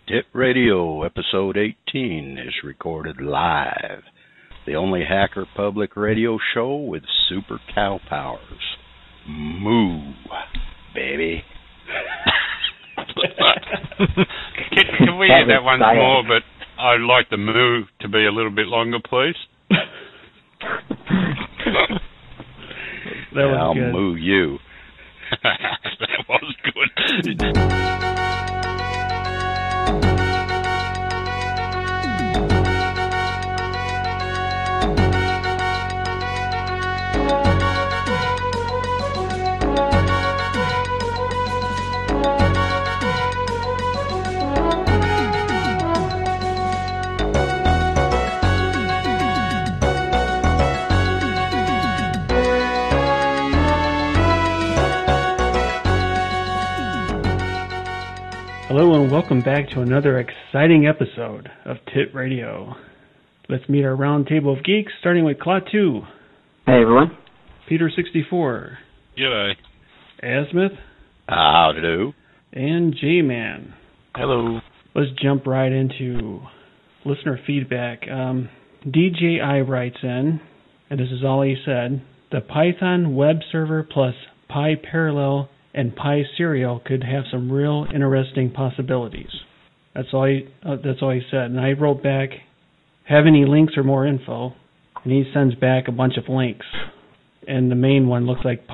Tit Radio, episode 18, is recorded live. The only hacker public radio show with super cow powers. Moo, baby. Can we hear that once more, but I'd like the moo to be a little bit longer, please? I'll good. Moo you. That was good. Hello and welcome back to another exciting episode of Tit Radio. Let's meet our round table of geeks, starting with Klaatu. Hey everyone. Peter64. G'day. Asmith. How to do. And J-Man. Hello. Let's jump right into listener feedback. DJI writes in, and this is all he said, the Python web server plus PyParallel and PySerial could have some real interesting possibilities. That's all he said. And I wrote back, have any links or more info? And he sends back a bunch of links. And the main one looks like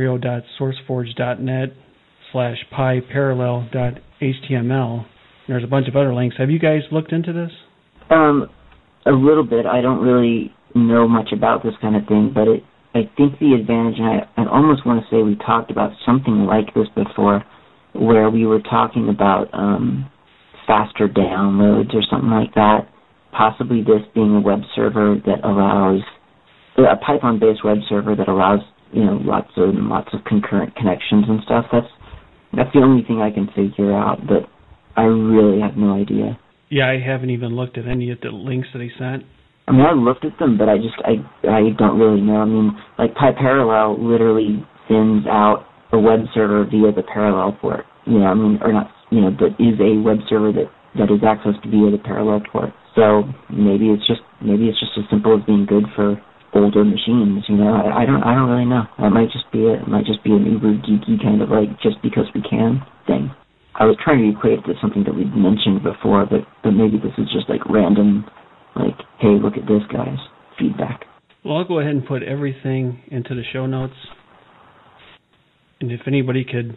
pyserial.sourceforge.net/pyparallel.html. There's a bunch of other links. Have you guys looked into this? A little bit. I don't really know much about this kind of thing, but I think the advantage, and I almost want to say we talked about something like this before, where we were talking about faster downloads or something like that. Possibly this being a web server that allows, a Python-based web server that allows, lots of concurrent connections and stuff. That's the only thing I can figure out, but I really have no idea. Yeah, I haven't even looked at any of the links that he sent. I mean, I looked at them, but I don't really know. I mean, like PyParallel literally sends out a web server via the parallel port. But is a web server that is accessed via the parallel port. So maybe it's just as simple as being good for older machines. I don't really know. It might just be an uber geeky kind of like just because we can thing. I was trying to equate it to something that we'd mentioned before, but maybe this is just like random. Like, hey, look at this, guys. Feedback. Well, I'll go ahead and put everything into the show notes. And if anybody could,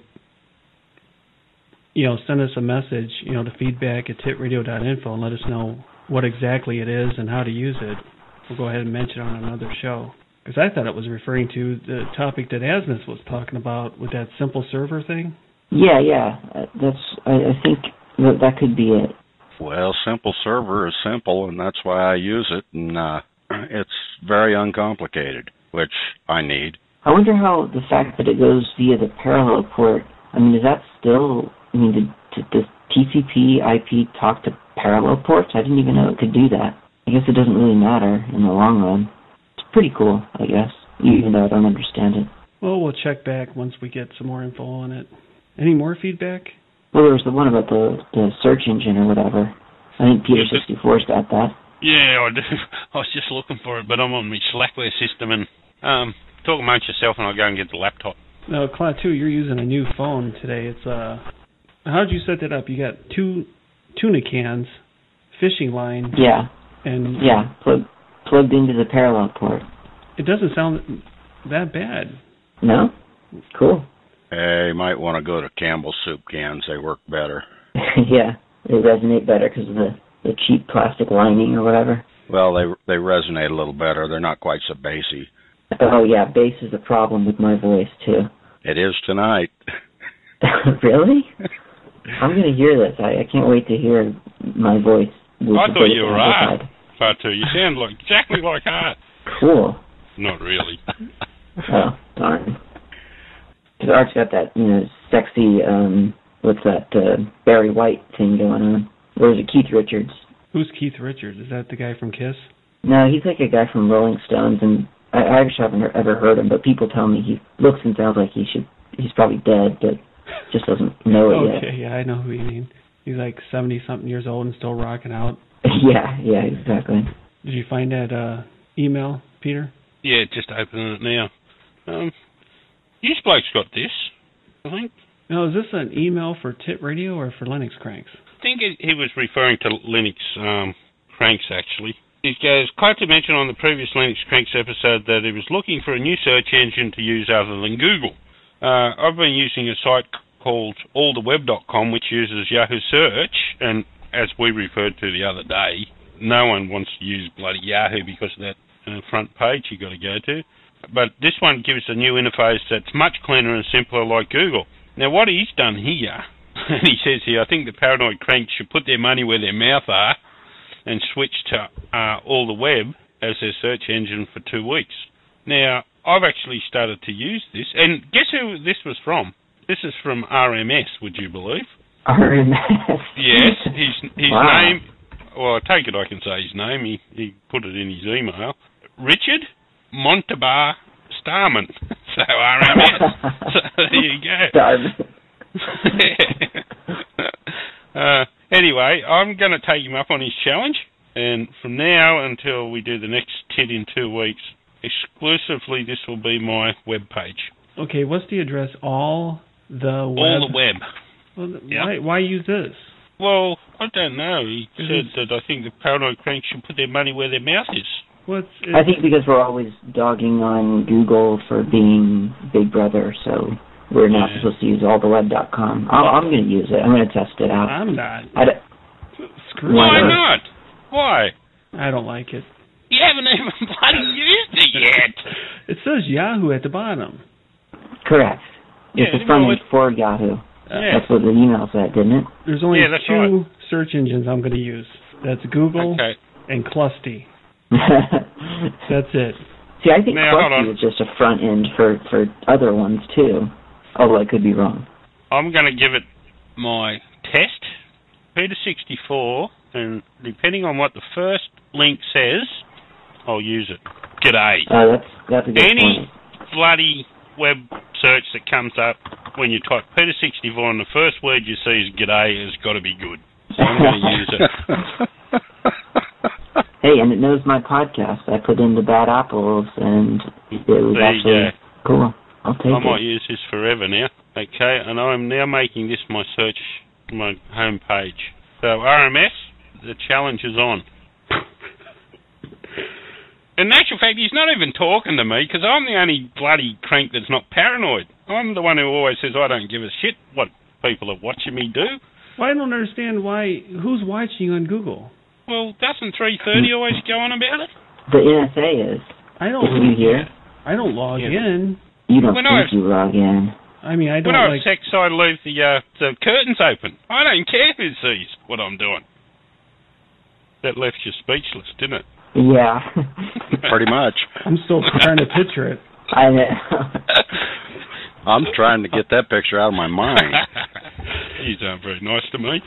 send us a message, to feedback@titradio.info and let us know what exactly it is and how to use it, we'll go ahead and mention it on another show. Because I thought it was referring to the topic that Asmus was talking about with that simple server thing. Yeah. I think that could be it. Well, simple server is simple, and that's why I use it, and it's very uncomplicated, which I need. I wonder how the fact that it goes via the parallel port, is that still, does TCP IP talk to parallel ports? I didn't even know it could do that. I guess it doesn't really matter in the long run. It's pretty cool, I guess, even though I don't understand it. Well, we'll check back once we get some more info on it. Any more feedback? Well, there was the one about the search engine or whatever. I think Peter64's got that. Yeah, I do. I was just looking for it, but I'm on my Slackware system, and talk amongst yourself, and I'll go and get the laptop. No, Klaatu, you're using a new phone today. It's how did you set that up? You got two tuna cans, fishing line. Yeah. And plugged into the parallel port. It doesn't sound that bad. No? Cool. Hey, you might want to go to Campbell's soup cans. They work better. Yeah, they resonate better because of the cheap plastic lining or whatever. Well, they resonate a little better. They're not quite so bassy. Oh, yeah, bass is a problem with my voice, too. It is tonight. Really? I'm going to hear this. I can't wait to hear my voice. I thought you were right, Klaatu. You sound exactly like Art. Cool. Not really. Oh, darn. Because Art's got that, sexy, Barry White thing going on. Or is it Keith Richards? Who's Keith Richards? Is that the guy from KISS? No, he's like a guy from Rolling Stones, and I actually haven't ever heard him, but people tell me he looks and sounds like he's probably dead, but just doesn't know it yet. Okay, yeah, I know who you mean. He's like 70-something years old and still rocking out. Yeah, exactly. Did you find that email, Peter? Yeah, just opening it now. You bloke's got this, I think. Now, is this an email for Tip Radio or for Linux Cranks? I think he was referring to Linux Cranks, actually. He goes, glad to mention on the previous Linux Cranks episode that he was looking for a new search engine to use other than Google. I've been using a site called alltheweb.com, which uses Yahoo Search, and as we referred to the other day, no one wants to use bloody Yahoo because of that front page you got to go to. But this one gives a new interface that's much cleaner and simpler like Google. Now, what he's done here, and he says here, I think the paranoid cranks should put their money where their mouth are and switch to All the Web as their search engine for 2 weeks. Now, I've actually started to use this, and guess who this was from? This is from RMS, would you believe? RMS? Yes, his wow. name, well, I take it I can say his name, he put it in his email, Richard Montebar Starman. So RMS. So there you go. Anyway, I'm going to take him up on his challenge, and from now until we do the next TID in 2 weeks, exclusively this will be my web page. Okay, what's the address? All the Web? All the Web. Well, Yep. why use this? Well, I don't know. He said that I think the paranoid cranks should put their money where their mouth is. I think because we're always dogging on Google for being Big Brother, so we're not supposed to use alltheweb.com. I'm going to use it. I'm going to test it out. I'm not. Screw Why not? Why? I don't like it. You haven't even bloody used it yet. It says Yahoo at the bottom. Correct. It's a front end for Yahoo. That's what the email said, didn't it? There's only two search engines I'm going to use. That's Google and Clusty. That's it. See, I think Clusty is just a front end for other ones, too. Although I could be wrong. I'm going to give it my test, Peter64, and depending on what the first link says, I'll use it. G'day. That's a good point. Any bloody web search that comes up when you type Peter64 and the first word you see is g'day has got to be good. So I'm going to use it. Hey, and it knows my podcast. I put in the Bad Apples, and it was actually cool. I'll take it. I might use this forever now. Okay, and I'm now making this my search, my home page. So RMS, the challenge is on. In actual fact, he's not even talking to me, because I'm the only bloody crank that's not paranoid. I'm the one who always says I don't give a shit what people are watching me do. Well, I don't understand who's watching you on Google? Well, doesn't 330 always go on about it? The NSA is. I don't. You hear? I don't log in. You don't think you log in. I mean, I don't when I have sex, I leave the curtains open. I don't care who sees what I'm doing. That left you speechless, didn't it? Yeah. Pretty much. I'm still trying to picture it. I know. I'm trying to get that picture out of my mind. He's not very nice to me.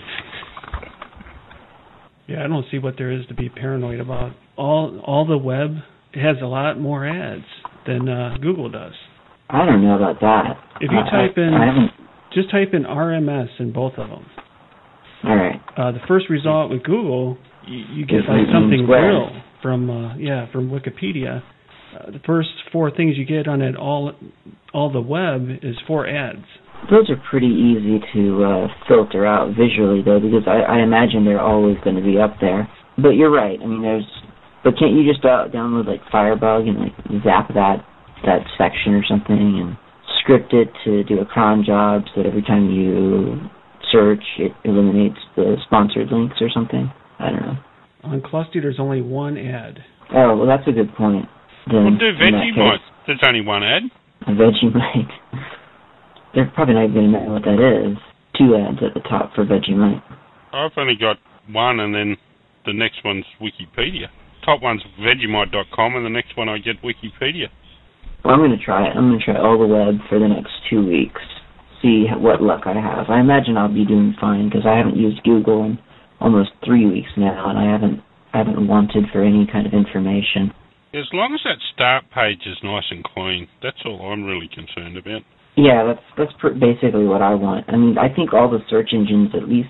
Yeah, I don't see what there is to be paranoid about. All the web has a lot more ads than Google does. I don't know about that. If you just type in RMS in both of them. All right. The first result with Google, you get like something real from Wikipedia. The first 4 things you get on it all the web is 4 ads. Those are pretty easy to filter out visually, though, because I imagine they're always going to be up there. But you're right. I mean, but can't you just download like Firebug and like zap that section or something and script it to do a cron job so that every time you search, it eliminates the sponsored links or something? I don't know. On Clusty, there's only 1 ad. Oh, well, that's a good point. We'll do Vegemite. There's only 1 ad. Vegemite. They're probably not even going to know what that is. 2 ads at the top for Vegemite. I've only got 1, and then the next one's Wikipedia. Top one's Vegemite.com, and the next one I get Wikipedia. Well, I'm going to try it. I'm going to try all the web for the next 2 weeks. See what luck I have. I imagine I'll be doing fine because I haven't used Google in almost 3 weeks now, and I haven't wanted for any kind of information. As long as that start page is nice and clean, that's all I'm really concerned about. Yeah, that's basically what I want. I mean, I think all the search engines at least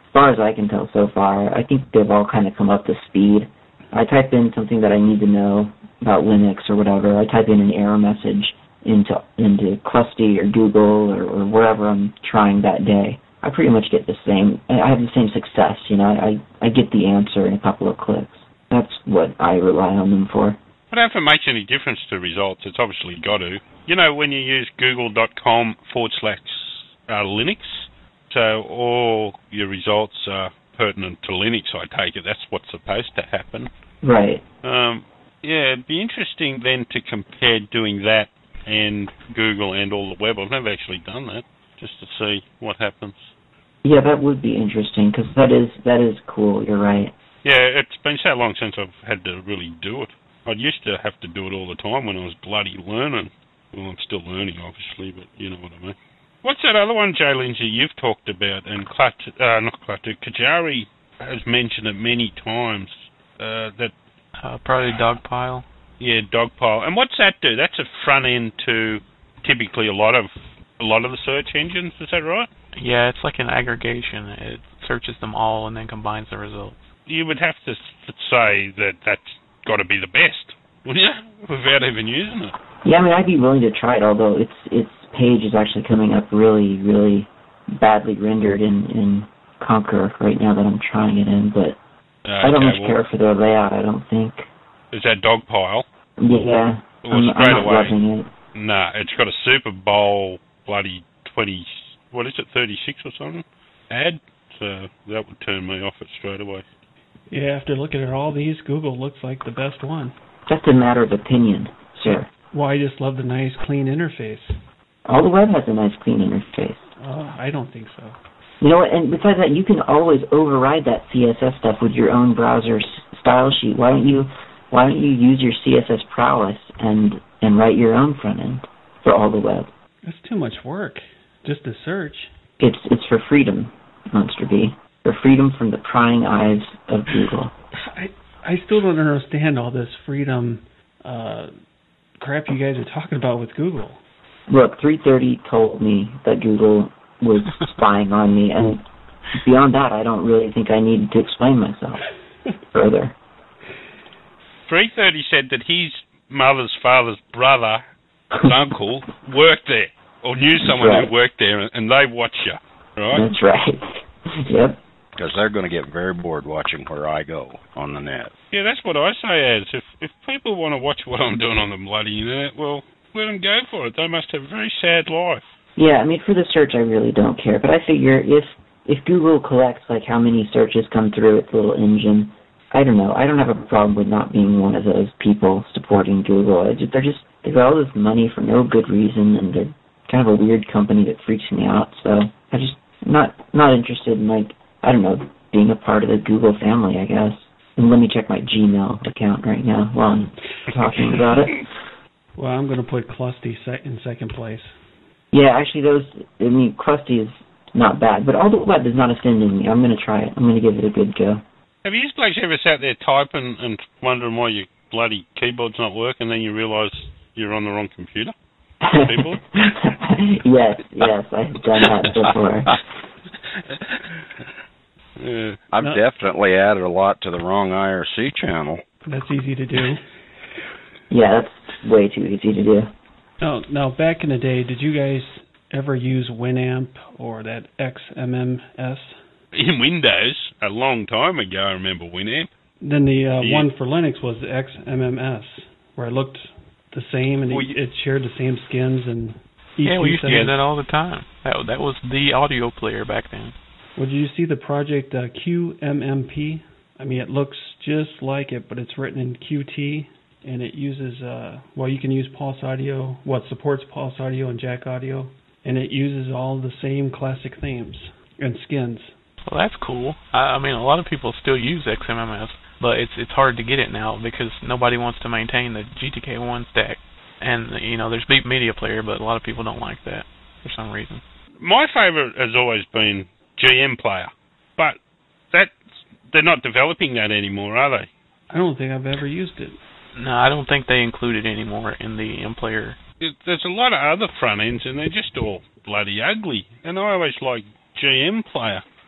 far as I can tell so far, I think they've all kind of come up to speed. I type in something that I need to know about Linux or whatever. I type in an error message into Clusty or Google or wherever I'm trying that day. I pretty much get the same. I have the same success. I get the answer in a couple of clicks. That's what I rely on them for. But if it makes any difference to results, it's obviously got to. When you use google.com/Linux, so all your results are pertinent to Linux, I take it. That's what's supposed to happen. Right. It'd be interesting then to compare doing that and Google and all the web. I've never actually done that, just to see what happens. Yeah, that would be interesting, because that is cool, you're right. Yeah, it's been so long since I've had to really do it. I used to have to do it all the time when I was bloody learning. Well, I'm still learning, obviously, but you know what I mean. What's that other one, Jay Lindsay, you've talked about? And Kajari has mentioned it many times. Probably Dogpile. Yeah, Dogpile. And what's that do? That's a front end to typically a lot of the search engines. Is that right? Yeah, it's like an aggregation. It searches them all and then combines the results. You would have to say that that's got to be the best, wouldn't you? Without even using it. Yeah, I mean, I'd be willing to try it, although its page is actually coming up really, really badly rendered in Conquer right now that I'm trying it in, but I don't much care for their layout, I don't think. Is that Dogpile? Yeah, I'm not loving it. Nah, it's got a Super Bowl bloody 36 or something ad, so that would turn me off it straight away. Yeah, after looking at all these, Google looks like the best one. Just a matter of opinion, sir. Well, I just love the nice, clean interface. All the web has a nice, clean interface. I don't think so. You know what, and besides that, you can always override that CSS stuff with your own browser style sheet. Why don't you use your CSS prowess and write your own front end for all the web? That's too much work, just to search. It's for freedom, Monster B. For freedom from the prying eyes of Google. I still don't understand all this freedom crap you guys are talking about with Google. Look, 330 told me that Google was spying on me, and beyond that, I don't really think I need to explain myself further. 330 said that his mother's father's brother, his uncle, worked there, or knew someone who worked there, and they watch you, right? That's right. Yep. Because they're going to get very bored watching where I go on the net. Yeah, that's what I say, as if people want to watch what I'm doing on the bloody internet, well, let them go for it. They must have a very sad life. Yeah, I mean, for the search, I really don't care. But I figure if Google collects, like, how many searches come through its little engine, I don't know. I don't have a problem with not being one of those people supporting Google. They got all this money for no good reason, and they're kind of a weird company that freaks me out. So I just not interested in, like, I don't know, being a part of the Google family, I guess. And let me check my Gmail account right now while I'm talking about it. Well, I'm going to put Clusty in second place. Yeah, actually, Clusty is not bad, but all the web is not offending me. I'm going to try it. I'm going to give it a good go. Have you blokes ever sat there typing and wondering why your bloody keyboard's not working, and then you realise you're on the wrong computer? Keyboard? Yes, I've done that before. Yeah. I've definitely added a lot to the wrong IRC channel. That's easy to do. Yeah, that's way too easy to do. Now, back in the day, did you guys ever use Winamp or that XMMS? In Windows, a long time ago, I remember Winamp. Then the one for Linux was the XMMS, where it looked the same and it shared the same skins and EQ Yeah, we used to settings. use that all the time. That was the audio player back then. Well, did you see the project QMMP? I mean, it looks just like it, but it's written in Qt, and it uses, you can use Pulse Audio, it supports Pulse Audio and Jack Audio, and it uses all the same classic themes and skins. Well, that's cool. I mean, a lot of people still use XMMS, but it's hard to get it now because nobody wants to maintain the GTK1 stack. And, there's Beat Media Player, but a lot of people don't like that for some reason. My favourite has always been GM Player, but they're not developing that anymore, are they? I don't think I've ever used it. No, I don't think they include it anymore in the M Player. There's a lot of other front ends, and they're just all bloody ugly. And I always liked GM Player.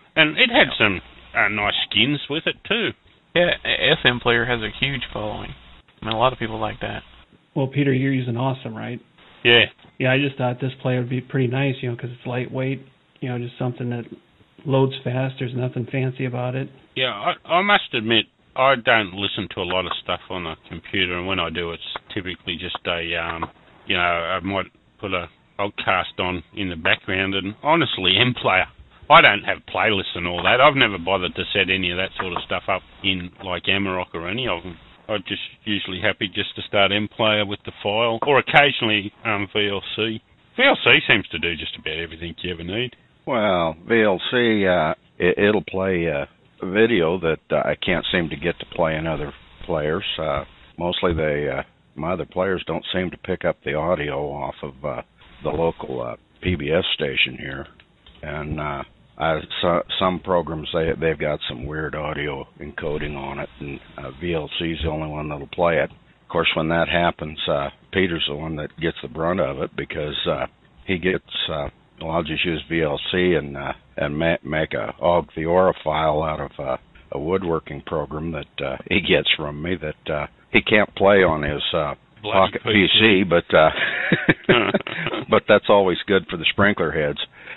And it had some nice skins with it, too. Yeah, SM Player has a huge following. I mean, a lot of people like that. Well, Peter, you're using Awesome, right? Yeah. Yeah, I just thought this player would be pretty nice, because it's lightweight, just something that loads fast. There's nothing fancy about it. Yeah, I must admit, I don't listen to a lot of stuff on a computer, and when I do, it's typically just I might put a podcast on in the background, and honestly, M-Player, I don't have playlists and all that. I've never bothered to set any of that sort of stuff up in, like, Amarok or any of them. I'm just usually happy just to start M-Player with the file, or occasionally VLC. VLC seems to do just about everything you ever need. Well, VLC, it'll play video that I can't seem to get to play in other players. Mostly my other players don't seem to pick up the audio off of the local PBS station here. And some programs, they've got some weird audio encoding on it, and VLC's the only one that'll play it. Of course, when that happens, Peter's the one that gets the brunt of it, because he gets... I'll just use VLC and make a OGG Theora file out of a woodworking program that he gets from me that he can't play on his pocket PC, but but that's always good for the sprinkler heads.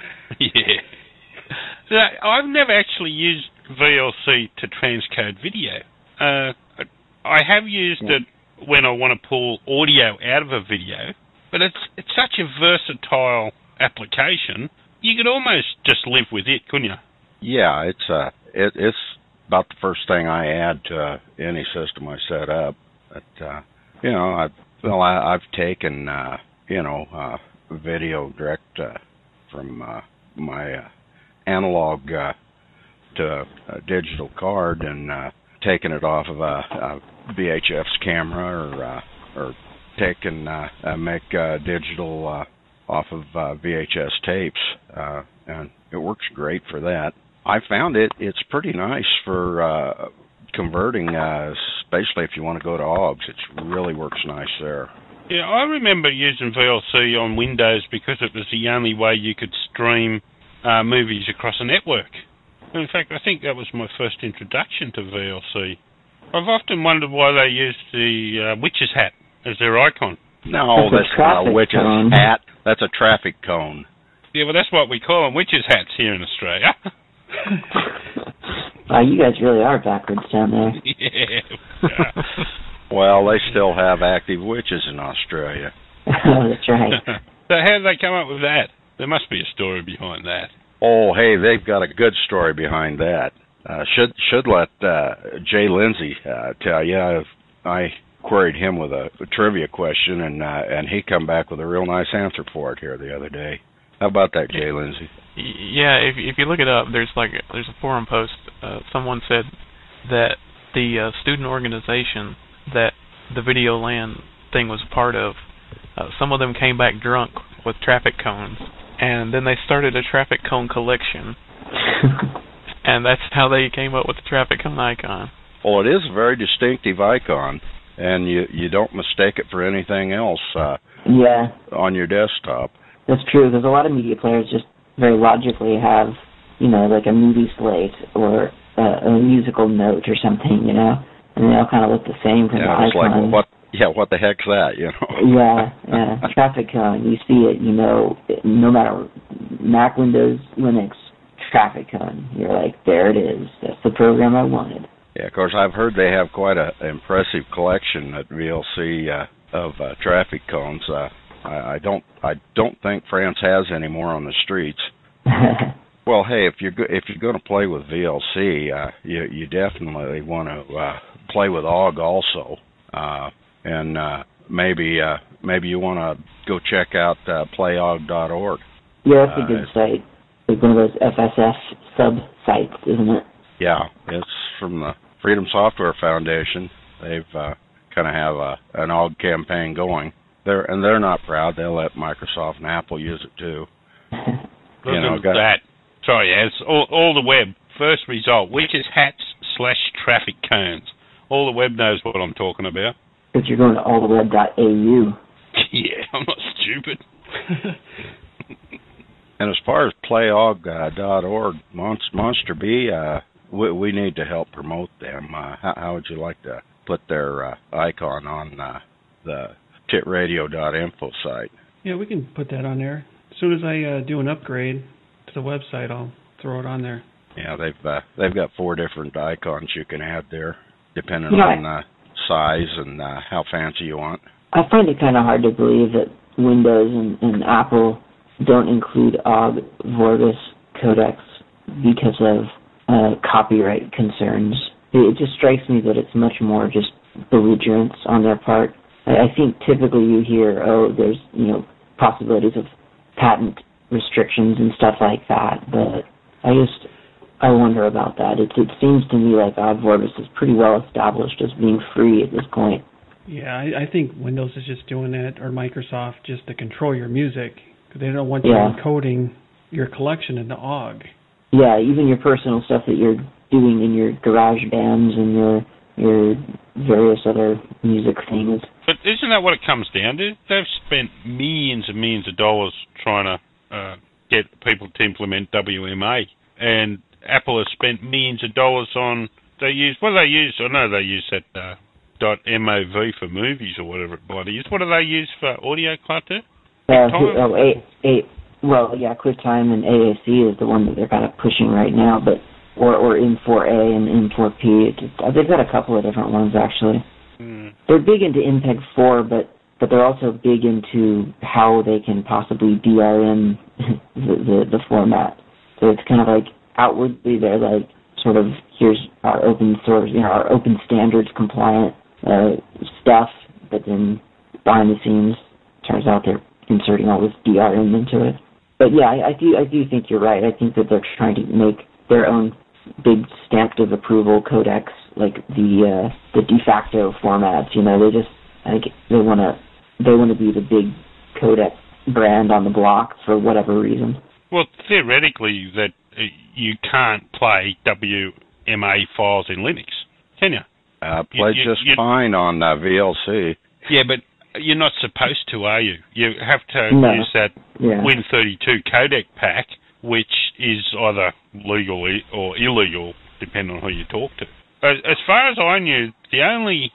Yeah. I've never actually used VLC to transcode video. I have used it when I want to pull audio out of a video, but it's such a versatile application, you could almost just live with it, couldn't you? Yeah, it's about the first thing I add to any system I set up. But I've taken video direct from my analog to a digital card and taken it off of a VHF's camera or taken make digital off of VHS tapes, and it works great for that. I found it's pretty nice for converting, especially if you want to go to OGGs. It really works nice there. Yeah, I remember using VLC on Windows because it was the only way you could stream movies across a network. In fact, I think that was my first introduction to VLC. I've often wondered why they used the witch's hat as their icon. No, that's not a witch's hat. That's a traffic cone. Yeah, well, that's what we call them, witches' hats here in Australia. You guys really are backwards down there. Yeah. Well, they still have active witches in Australia. That's right. So how did they come up with that? There must be a story behind that. Oh, hey, they've got a good story behind that. Should let Jay Lindsay tell you. I queried him with a trivia question, and he come back with a real nice answer for it here the other day. How about that, Jay Lindsay? Yeah, if you look it up, there's a forum post. Someone said that the student organization that the Video LAN thing was a part of, some of them came back drunk with traffic cones, and then they started a traffic cone collection, and that's how they came up with the traffic cone icon. Well, it is a very distinctive icon, and you don't mistake it for anything else on your desktop. That's true, because a lot of media players just very logically have, like a movie slate or a musical note or something, and they all kind of look the same from the icon. It's like, what the heck's that, Yeah, traffic cone. You see it, no matter Mac, Windows, Linux, traffic cone. You're like, there it is. That's the program I wanted. Yeah, of course, I've heard they have quite an impressive collection at VLC of traffic cones. I don't think France has any more on the streets. Well, hey, if you're going to play with VLC, you definitely want to play with OGG also, and maybe you want to go check out playogg.org. Yeah, that's a good site. It's one of those FSF sub sites, isn't it? Yeah, it's from the Freedom Software Foundation. They've kind of have an OGG campaign going. They're not proud. They'll let Microsoft and Apple use it too. That. Sorry, it's all the web. First result, witches' hats / traffic cones. All the web knows what I'm talking about. But you're going to alltheweb.au. Yeah, I'm not stupid. And as far as playog.org, Monster B, we need to help promote them. How would you like to put their icon on the titradio.info site? Yeah, we can put that on there. As soon as I do an upgrade to the website, I'll throw it on there. Yeah, they've got 4 different icons you can add there, depending on size and how fancy you want. I find it kind of hard to believe that Windows and Apple don't include Ogg Vorbis codecs because of copyright concerns. It just strikes me that it's much more just belligerence on their part. I think typically you hear, there's possibilities of patent restrictions and stuff like that, but I wonder about that. It seems to me like Ogg Vorbis is pretty well established as being free at this point. Yeah, I think Windows is just doing that, or Microsoft, just to control your music, because they don't want you encoding your collection into Ogg. Yeah, even your personal stuff that you're doing in your garage bands and your various other music things. But isn't that what it comes down to? They've spent millions and millions of dollars trying to get people to implement WMA, and Apple has spent millions of dollars on. I know they use that .mov for movies or whatever it bloody is. What do they use for audio, Klaatu? QuickTime and AAC is the one that they're kind of pushing right now, but or M4A and M4P. They've got a couple of different ones actually. They're big into MPEG-4, but they're also big into how they can possibly DRM the format. So it's kind of like outwardly they're like sort of, here's our open source, our open standards compliant stuff, but then behind the scenes turns out they're inserting all this DRM into it. But yeah, I do think you're right. I think that they're trying to make their own big stamped of approval codecs, like the de facto formats. I think they want to be the big codec brand on the block for whatever reason. Well, theoretically, that you can't play WMA files in Linux, can you? Plays just fine on VLC. Yeah, but you're not supposed to, are you? You have to use that Win32 codec pack, which is either legal or illegal, depending on who you talk to. As far as I knew, the only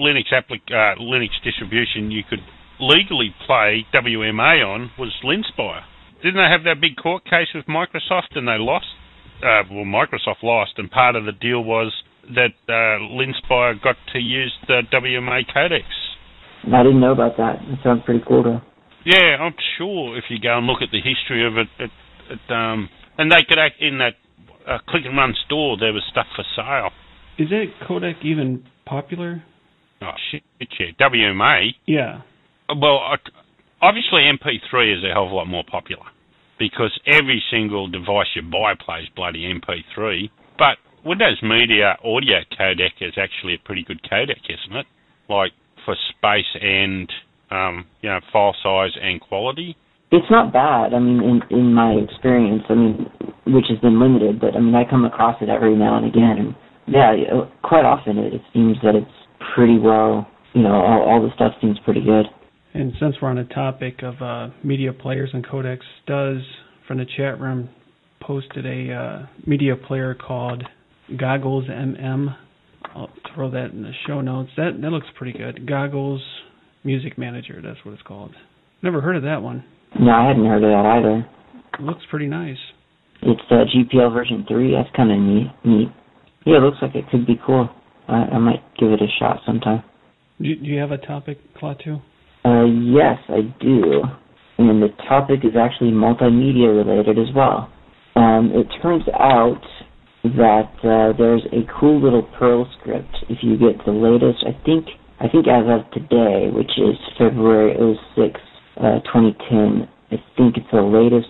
Linux distribution you could legally play WMA on was Linspire. Didn't they have that big court case with Microsoft and they lost? Microsoft lost, and part of the deal was that Linspire got to use the WMA codecs. I didn't know about that. It sounds pretty cool, though. Yeah, I'm sure if you go and look at the history of it, and they could act in that Click and Run store, there was stuff for sale. Is that codec even popular? Oh, shit, yeah. WMA? Yeah. Well, obviously MP3 is a hell of a lot more popular because every single device you buy plays bloody MP3. But Windows Media Audio Codec is actually a pretty good codec, isn't it? Like for space and file size and quality. It's not bad. I mean, in my experience, which has been limited, but I come across it every now and again, and quite often it seems that it's pretty well. All the stuff seems pretty good. And since we're on the topic of media players and codecs, Does from the chat room posted a media player called Goggles MM. I'll throw that in the show notes. That looks pretty good. Goggles Music Manager, that's what it's called. Never heard of that one. No, I hadn't heard of that either. It looks pretty nice. It's GPL version 3. That's kind of neat. Yeah, it looks like it could be cool. I might give it a shot sometime. Do you have a topic, Klaatu? Yes, I do. And the topic is actually multimedia related as well. It turns out that there's a cool little Perl script if you get the latest, I think as of today, which is February 6, 2010, I think it's the latest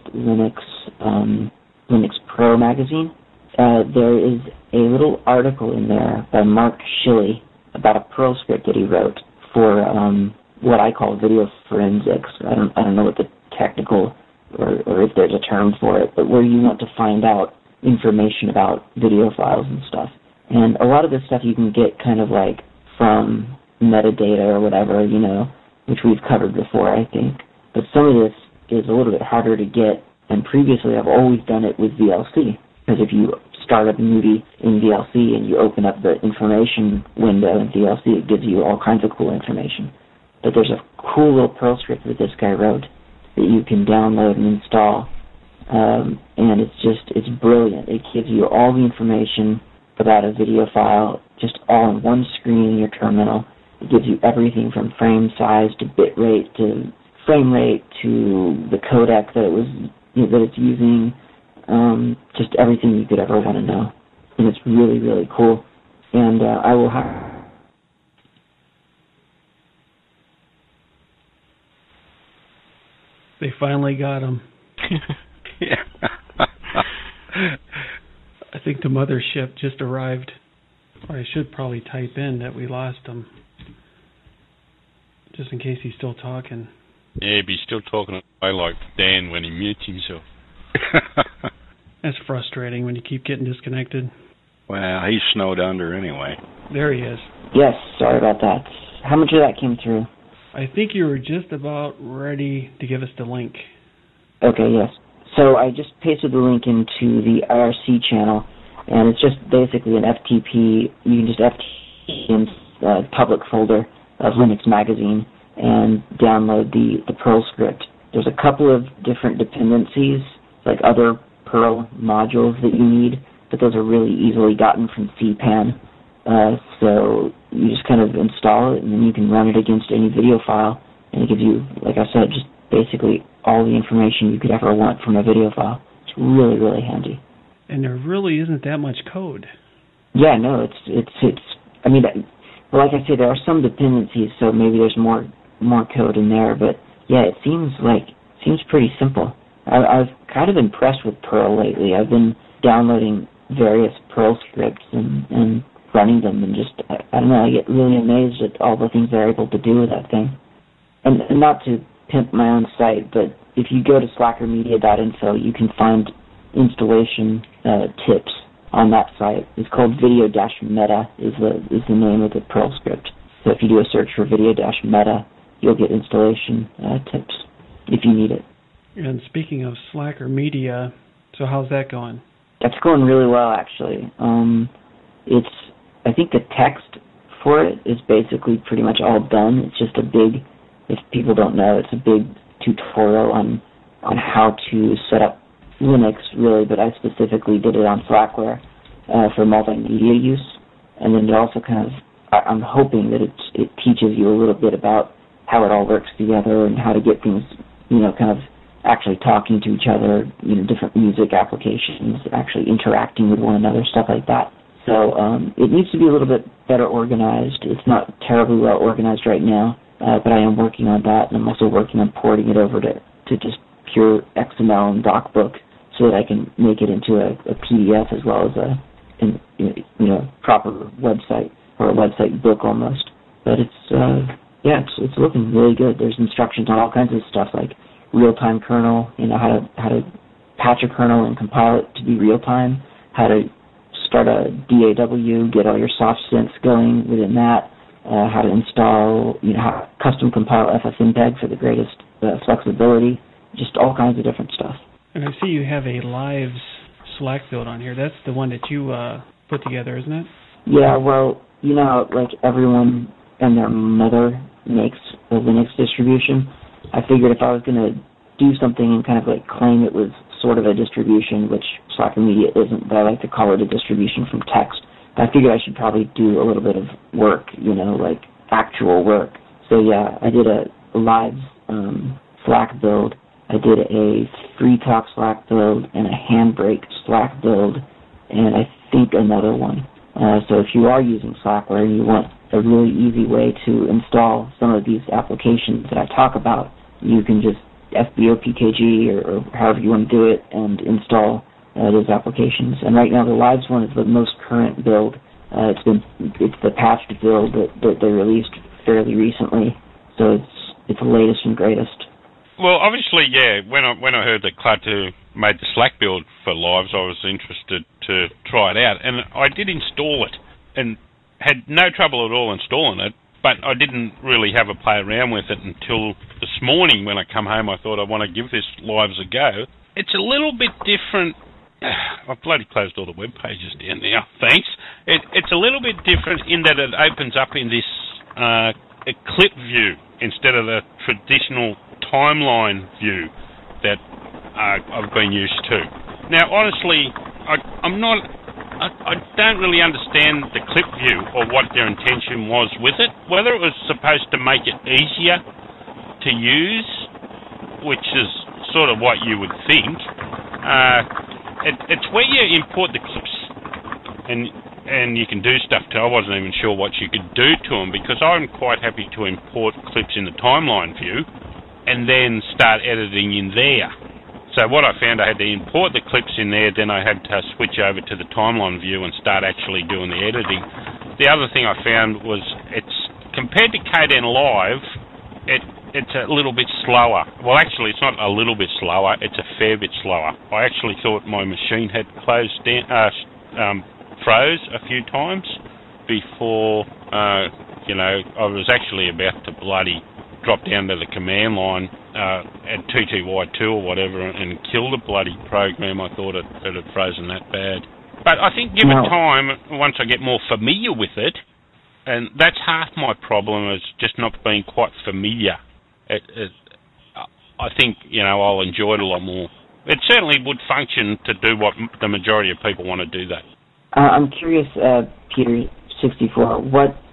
Linux Pro magazine. There is a little article in there by Mark Shilley about a Perl script that he wrote for what I call video forensics. I don't know what the technical or if there's a term for it, but where you want to find out information about video files and stuff. And a lot of this stuff you can get kind of like from metadata or whatever, which we've covered before, I think. But some of this is a little bit harder to get And previously, I've always done it with VLC, because if you start up a movie in VLC and you open up the information window in VLC, it gives you all kinds of cool information. But there's a cool little Perl script that this guy wrote that you can download and install, and it's brilliant. It gives you all the information about a video file just all in one screen in your terminal. It gives you everything from frame size to bit rate to frame rate to the codec that it's using, just everything you could ever want to know. And it's really, really cool. And I will have... They finally got him. Yeah. I think the mothership just arrived. Or I should probably type in that we lost him, just in case he's still talking. Yeah, but he's still talking like Dan when he mutes himself. That's frustrating when you keep getting disconnected. Well, he's snowed under anyway. There he is. Yes, sorry about that. How much of that came through? I think you were just about ready to give us the link. Okay, yes. So I just pasted the link into the IRC channel, and it's just basically an FTP. You can just FTP in the public folder of Linux Magazine and download the Perl script. There's a couple of different dependencies, like other Perl modules that you need, but those are really easily gotten from CPAN. So you just kind of install it, and then you can run it against any video file, and it gives you, like I said, just basically all the information you could ever want from a video file. It's really, really handy. And there really isn't that much code. Yeah, no, it's. I mean, well, like I say, there are some dependencies, so maybe there's more code in there. But yeah, it seems pretty simple. I've kind of impressed with Perl lately. I've been downloading various Perl scripts and running them, and just I don't know. I get really amazed at all the things they're able to do with that thing. And not to pimp my own site, but if you go to slackermedia.info, you can find installation tips on that site. It's called video-meta is the name of the Perl script. So if you do a search for video-meta, you'll get installation tips if you need it. And speaking of Slacker Media, so how's that going? That's going really well, actually. I think the text for it is basically pretty much all done. It's just if people don't know, it's a big tutorial on how to set up Linux, really, but I specifically did it on Slackware for multimedia use. And then it also kind of, I'm hoping that it teaches you a little bit about how it all works together and how to get things, kind of actually talking to each other, different music applications, actually interacting with one another, stuff like that. So it needs to be a little bit better organized. It's not terribly well organized right now, but I am working on that, and I'm also working on porting it over to just pure XML and DocBook so that I can make it into a PDF as well as a proper website, or a website book almost. But it's looking really good. There's instructions on all kinds of stuff like real-time kernel, how to patch a kernel and compile it to be real-time, how to start a DAW, get all your soft synths going within that, how to install, how to custom compile FFmpeg for the greatest flexibility, just all kinds of different stuff. And I see you have a Lives Slack build on here. That's the one that you put together, isn't it? Yeah, well, like everyone and their mother makes a Linux distribution. I figured if I was going to do something and kind of like claim it was sort of a distribution, which Slacker Media isn't, but I like to call it a distribution from text, I figured I should probably do a little bit of work, like actual work. So yeah, I did a Lives Slack build. I did a FreeTalk Slack build and a Handbrake Slack build, and I think another one. So if you are using Slackware and you want a really easy way to install some of these applications that I talk about, you can just FBOPKG or however you want to do it and install those applications. And right now the Lives one is the most current build. It's the patched build that they released fairly recently, so it's the latest and greatest. Well, obviously, yeah. When I heard that Klaatu made the Slack build for Lives, I was interested to try it out, and I did install it, and had no trouble at all installing it. But I didn't really have a play around with it until this morning when I come home. I thought I want to give this Lives a go, it's a little bit different. I've bloody closed all the web pages down now. Thanks. It's a little bit different in that it opens up in this a clip view instead of the traditional timeline view that I've been used to. Now, honestly, I don't really understand the clip view or what their intention was with it. Whether it was supposed to make it easier to use, which is sort of what you would think. It's where you import the clips, and you can do stuff too. I wasn't even sure what you could do to them, because I'm quite happy to import clips in the timeline view and then start editing in there. So what I found, I had to import the clips in there, then I had to switch over to the timeline view and start actually doing the editing. The other thing I found was, it's compared to KDN Live, it's a little bit slower. Well, actually, it's not a little bit slower, it's a fair bit slower. I actually thought my machine had closed down, froze a few times before, I was actually about to bloody drop down to the command line at TTY2 or whatever and kill the bloody program. I thought it had frozen that bad. But I think give it time, once I get more familiar with it, and that's half my problem, is just not being quite familiar. I think, I'll enjoy it a lot more. It certainly would function to do what the majority of people want to do that. I'm curious, Peter64,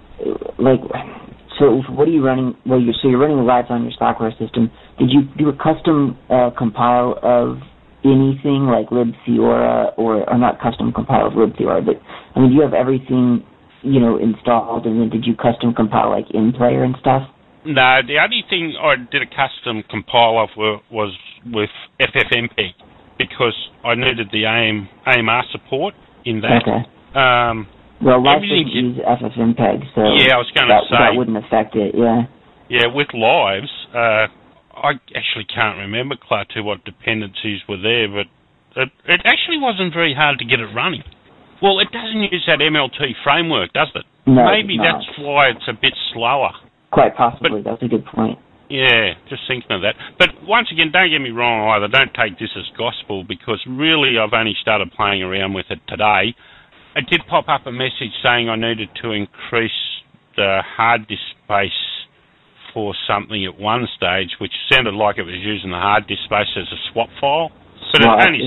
so what are you running? Well, you're running Live on your Slackware system. Did you do a custom compile of anything like libtheora, or not custom compile of libtheora, but do you have everything installed, and then did you custom compile like InPlayer and stuff? No, the only thing I did a custom compile of was with FFmpeg, because I needed the AMR support in that. Okay. Well, Live doesn't use FFmpeg, so yeah, I was going to say that wouldn't affect it. Yeah. Yeah, with Lives, I actually can't remember, Klaatu, what dependencies were there, but it actually wasn't very hard to get it running. Well, it doesn't use that MLT framework, does it? No, maybe that's why it's a bit slower. Quite possibly. That's a good point. Yeah, just thinking of that. But once again, don't get me wrong either. Don't take this as gospel, because really I've only started playing around with it today. It did pop up a message saying I needed to increase the hard disk space for something at one stage, which sounded like it was using the hard disk space as a swap file. But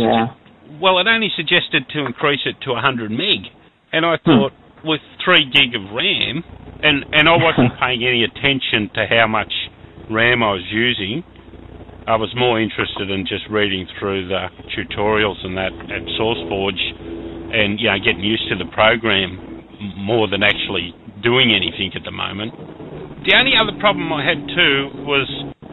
it only suggested to increase it to 100 meg. And I thought, with 3 gig of RAM, and I wasn't paying any attention to how much RAM I was using, I was more interested in just reading through the tutorials and that at SourceForge and getting used to the program more than actually doing anything at the moment. The only other problem I had too was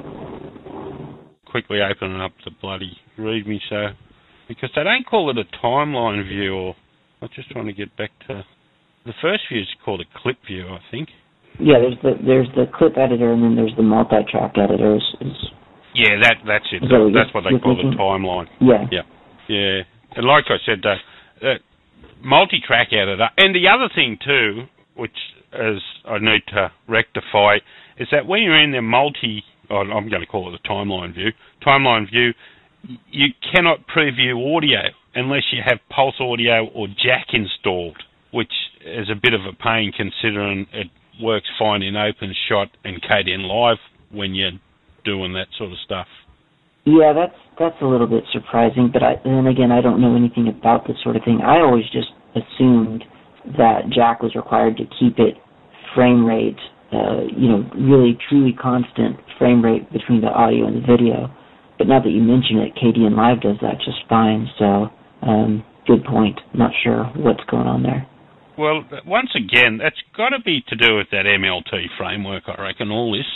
quickly opening up the bloody README, so because they don't call it a timeline view, or I'm just trying to get back to the first view is called a clip view, I think. Yeah, there's the clip editor, and then there's the multi-track editor. Yeah, that's it. That's what they call the timeline. Yeah. And like I said, multi-track editor. And the other thing too, which is I need to rectify, is that when you're in the I'm going to call it the timeline view, you cannot preview audio unless you have Pulse Audio or Jack installed, which is a bit of a pain considering it works fine in OpenShot and KDN Live when you're doing that sort of stuff. Yeah, that's a little bit surprising, but then again, I don't know anything about this sort of thing. I always just assumed that Jack was required to keep it frame rate, really truly constant frame rate between the audio and the video. But now that you mention it, KDN Live does that just fine, so good point. Not sure what's going on there. Well, once again, that's got to be to do with that MLT framework, I reckon, all this.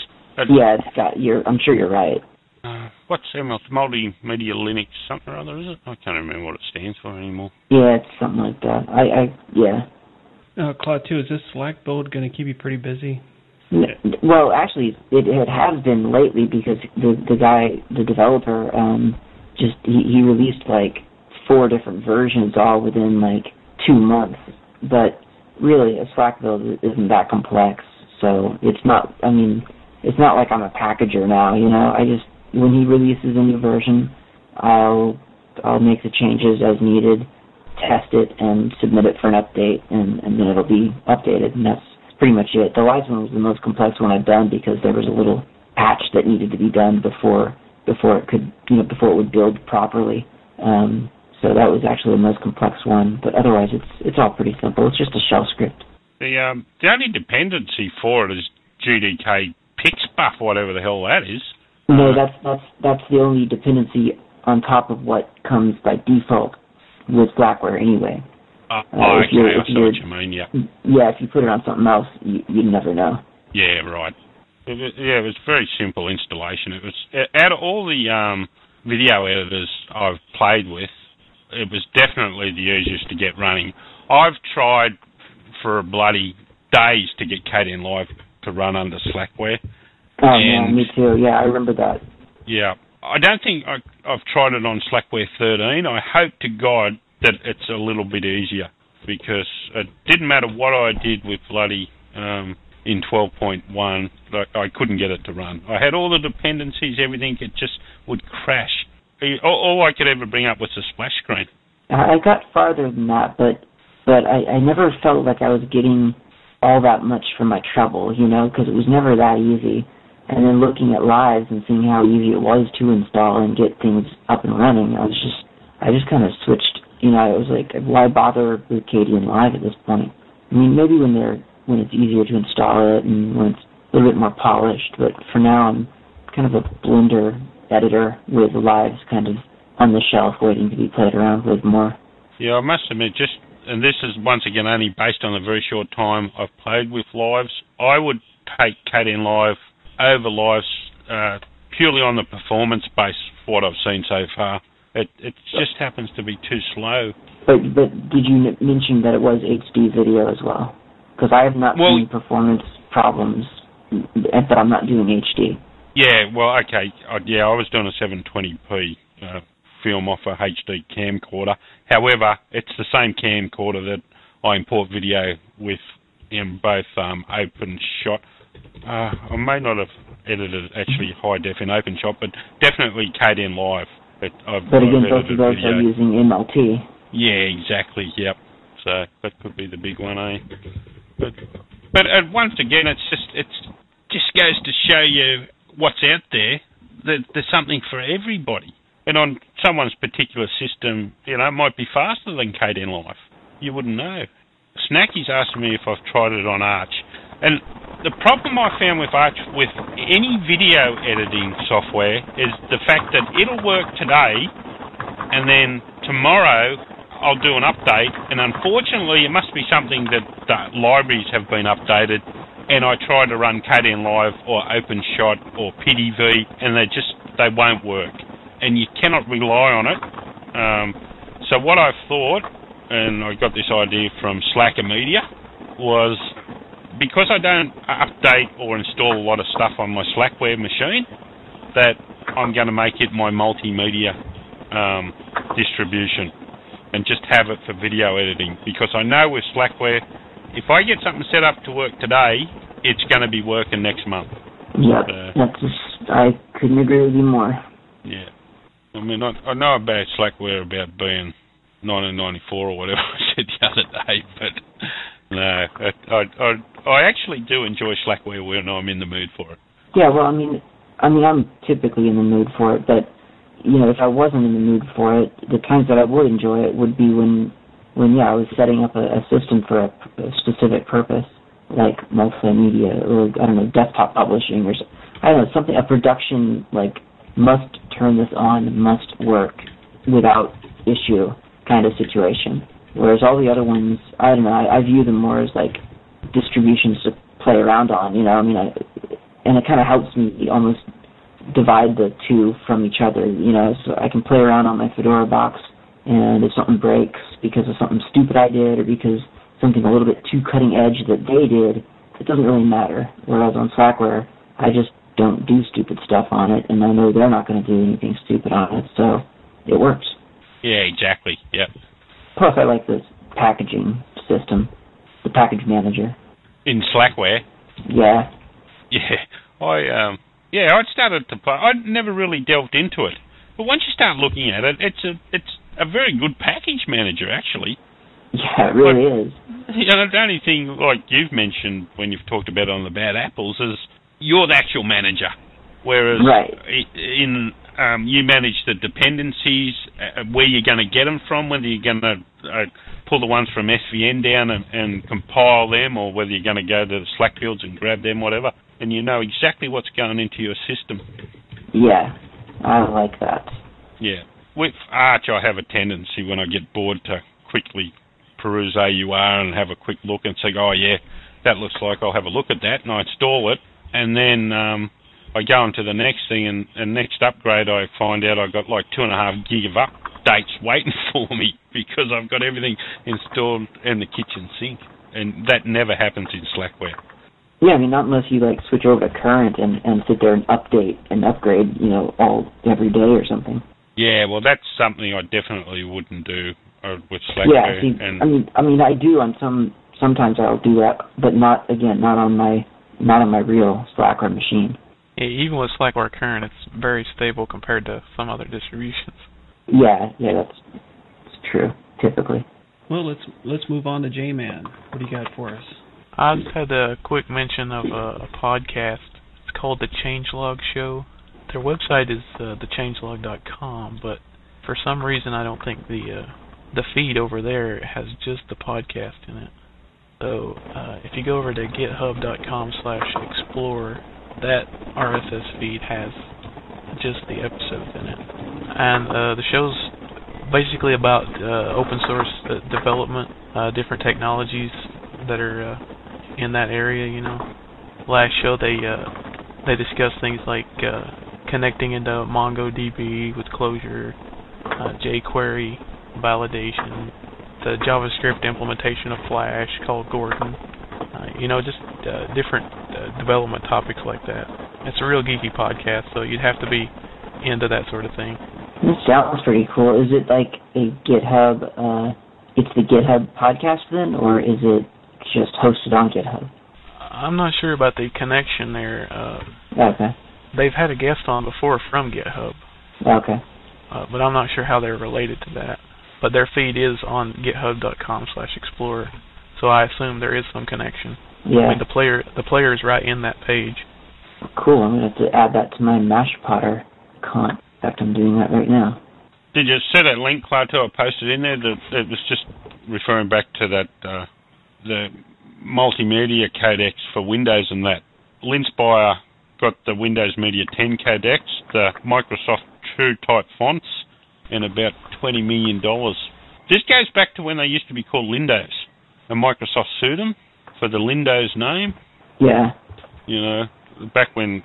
I'm sure you're right. What's MLT? Multimedia Linux something or other, is it? I can't remember what it stands for anymore. Yeah, it's something like that. Klaatu, is this Slack build going to keep you pretty busy? Well, actually, it has been lately, because the developer, he released like 4 different versions all within like 2 months. But really, a Slack build isn't that complex, so it's not like I'm a packager now, when he releases a new version, I'll I'll make the changes as needed, test it, and submit it for an update, and then it'll be updated, and that's pretty much it. The Lives one was the most complex one I've done because there was a little patch that needed to be done before it would build properly. So that was actually the most complex one, but otherwise it's all pretty simple. It's just a shell script. The only dependency for it is GDK Pixbuff, whatever the hell that is. No, that's the only dependency on top of what comes by default with Slackware anyway. I see what you mean, yeah. Yeah, if you put it on something else, you'd never know. Yeah, right. It was very simple installation. It was out of all the video editors I've played with, it was definitely the easiest to get running. I've tried for bloody days to get Kdenlive to run under Slackware. Oh, man, me too. Yeah, I remember that. Yeah. I don't think I've tried it on Slackware 13. I hope to God that it's a little bit easier, because it didn't matter what I did with bloody in 12.1, I couldn't get it to run. I had all the dependencies, everything, it just would crash. All I could ever bring up was the splash screen. I got farther than that, but I never felt like I was getting all that much for my trouble, because it was never that easy. And then looking at Lives and seeing how easy it was to install and get things up and running, I just kind of switched. I was like, why bother with Kdenlive at this point? I mean, maybe when it's easier to install it and when it's a little bit more polished, but for now I'm kind of a Blender editor with Lives kind of on the shelf waiting to be played around with more. Yeah, I must admit, and this is once again only based on the very short time I've played with Lives, I would take Kdenlive over Lives purely on the performance base for what I've seen so far. It just happens to be too slow. But did you mention that it was HD video as well? Because I have not seen performance problems, but I'm not doing HD. Yeah, well, okay. I was doing a 720p film off a HD camcorder. However, it's the same camcorder that I import video with in both OpenShot. I may not have edited actually high def in OpenShot, but definitely Kdenlive. But again, both of those are using MLT. Yeah, exactly. Yep. So that could be the big one, eh? But once again, it just goes to show you what's out there. There's something for everybody. And on someone's particular system, it might be faster than Kdenlive. You wouldn't know. Snacky's asked me if I've tried it on Arch. And the problem I found with Arch, with any video editing software, is the fact that it'll work today, and then tomorrow I'll do an update, and unfortunately it must be something that the libraries have been updated, and I try to run Kdenlive or OpenShot or PDV, and they won't work. And you cannot rely on it. So what I thought, and I got this idea from Slacker Media, was because I don't update or install a lot of stuff on my Slackware machine, that I'm going to make it my multimedia distribution and just have it for video editing. Because I know with Slackware, if I get something set up to work today, it's going to be working next month. Yep, I couldn't agree with you more. Yeah. I mean, I know about Slackware about being 1994 or whatever I said the other day, but no, I actually do enjoy Slackware when I'm in the mood for it. Yeah, well, I mean, I'm typically in the mood for it, but if I wasn't in the mood for it, the times that I would enjoy it would be when I was setting up a system for a specific purpose, like multimedia or I don't know, desktop publishing or I don't know, something, a production like must turn this on, must work without issue kind of situation. Whereas all the other ones, I don't know, I view them more as like distributions to play around on, and it kind of helps me almost divide the two from each other, so I can play around on my Fedora box, and if something breaks because of something stupid I did or because something a little bit too cutting edge that they did, it doesn't really matter. Whereas on Slackware, I just don't do stupid stuff on it, and I know they're not going to do anything stupid on it, so it works. Yeah, exactly. Yep. Plus, I like the packaging system, the package manager. In Slackware? Yeah. Yeah. I started to play. I never really delved into it. But once you start looking at it, it's a very good package manager, actually. Yeah, it really is. You know, the only thing, like you've mentioned when you've talked about it on the Bad Apples, is you're the actual manager. Whereas you manage the dependencies, where you're going to get them from, whether you're going to pull the ones from SVN down and compile them, or whether you're going to go to the Slack fields and grab them, whatever. And you know exactly what's going into your system. Yeah, I like that. Yeah. With Arch, I have a tendency when I get bored to quickly peruse AUR and have a quick look and say, oh, yeah, that looks like I'll have a look at that, and I install it. And then I go into the next thing, and next upgrade I find out I've got like 2.5 gig of updates waiting for me because I've got everything installed in the kitchen sink. And that never happens in Slackware. Yeah, I mean, not unless you like switch over to Current and sit there and update and upgrade, you know, every day or something. Yeah, well, that's something I definitely wouldn't do with Slackware. Yeah, see, I mean, I do on sometimes I'll do that, but not on my real Slackware machine. Yeah, even with Slackware Current, it's very stable compared to some other distributions. Yeah, that's true. Typically. Well, let's move on to J-Man. What do you got for us? I just had a quick mention of a podcast. It's called The Changelog Show. Their website is thechangelog.com, but for some reason I don't think the feed over there has just the podcast in it. So if you go over to github.com/explore, that RSS feed has just the episodes in it. And the show's basically about open source development, different technologies that are in that area, you know. Last show they discussed things like connecting into MongoDB with Clojure, jQuery validation, the JavaScript implementation of Flash called Gordon, you know, just different development topics like that. It's a real geeky podcast, so you'd have to be into that sort of thing. This sounds pretty cool. Is it like a GitHub, it's the GitHub podcast then, or is it just hosted on GitHub? I'm not sure about the connection there. Okay. They've had a guest on before from GitHub. Okay. But I'm not sure how they're related to that. But their feed is on github.com/explorer, so I assume there is some connection. Yeah. I mean, the player is right in that page. Cool. I'm going to have to add that to my Mashpotter account. In fact, I'm doing that right now. Did you see that link, Clarto, I posted in there? That was just referring back to that the multimedia codecs for Windows and that. Linspire got the Windows Media 10 codecs, the Microsoft True type fonts, and about $20 million. This goes back to when they used to be called Lindos, and Microsoft sued them for the Lindos name. Yeah. You know, back when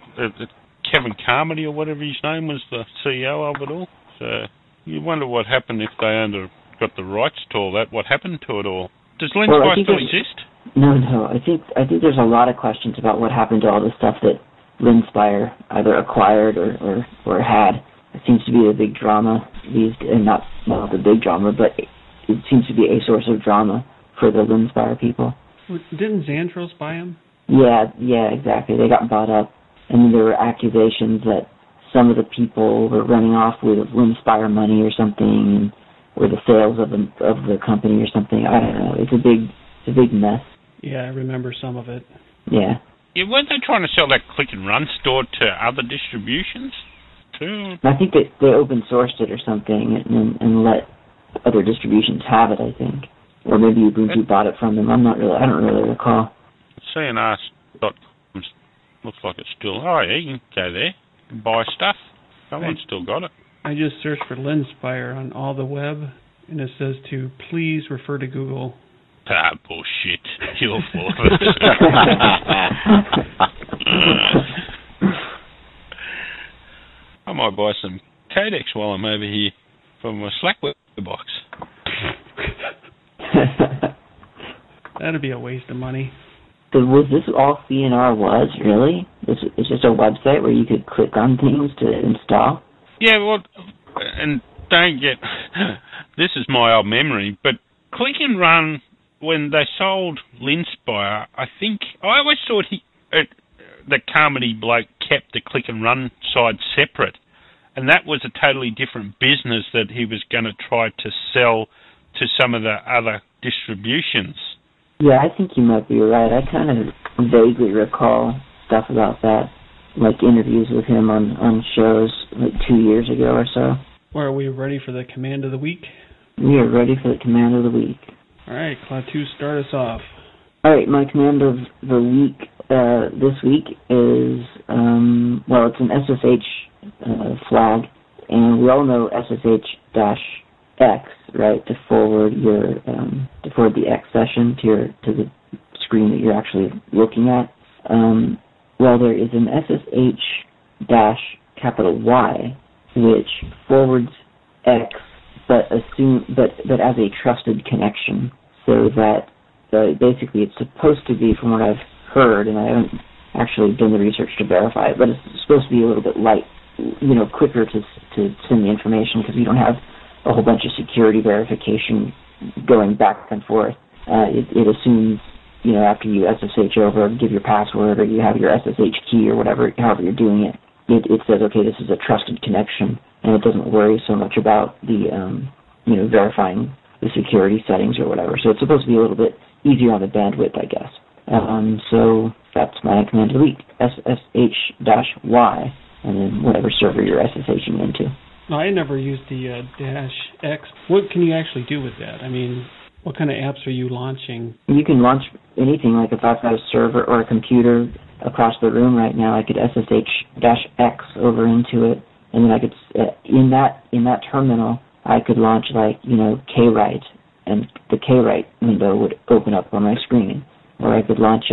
Kevin Carmody or whatever his name was the CEO of it all. So you wonder what happened if they got the rights to all that. What happened to it all? Does Linspire still exist? No. I think there's a lot of questions about what happened to all the stuff that Linspire either acquired or had. It seems to be a big drama not the big drama, but it seems to be a source of drama for the Linspire people. Didn't Xandros buy them? Yeah, exactly. They got bought up, and there were accusations that some of the people were running off with Linspire money or something, or the sales of the company or something. I don't know. It's a big mess. Yeah, I remember some of it. Yeah. Yeah, weren't they trying to sell that Click and Run store to other distributions too? I think they open sourced it or something and let other distributions have it, I think. Or maybe Ubuntu bought it from them. I don't really recall. CNR.com looks like it's still... Oh, yeah, you can go there and buy stuff. Someone's still got it. I just searched for Linspire on all the web, and it says to please refer to Google. Ah, bullshit. You're full of it. I might buy some codecs while I'm over here from my Slackware box. That'd be a waste of money. So was this all CNR was, really? It's just a website where you could click on things to install? Yeah, well, and don't get... This is my old memory, but Click and Run, when they sold Linspire, I always thought the Carmody bloke kept the Click and Run side separate, and that was a totally different business that he was going to try to sell to some of the other distributions. Yeah, I think you might be right. I kind of vaguely recall stuff about that, like interviews with him on shows like 2 years ago or so. Well, are we ready for the command of the week? We are ready for the command of the week. All right, Klaatu, start us off. All right, my command of the week this week is, it's an SSH flag, and we all know SSH-X, right, to forward the X session to the screen that you're actually looking at. There is an SSH-Y, which forwards X, but as a trusted connection, so that basically it's supposed to be, from what I've heard, and I haven't actually done the research to verify it, but it's supposed to be a little bit quicker to send the information, because you don't have a whole bunch of security verification going back and forth. It assumes, after you SSH over, give your password, or you have your SSH key or whatever, however you're doing it, it says, okay, this is a trusted connection, and it doesn't worry so much about the, verifying the security settings or whatever. So it's supposed to be a little bit easier on the bandwidth, I guess. So that's my command of the week, SSH-Y, and then whatever server you're SSHing into. No, I never used the -X. What can you actually do with that? I mean, what kind of apps are you launching? You can launch anything. Like if I've got a server or a computer across the room right now, I could SSH-X over into it, and then I could, in that terminal, I could launch Kwrite, and the Kwrite window would open up on my screen. Or I could launch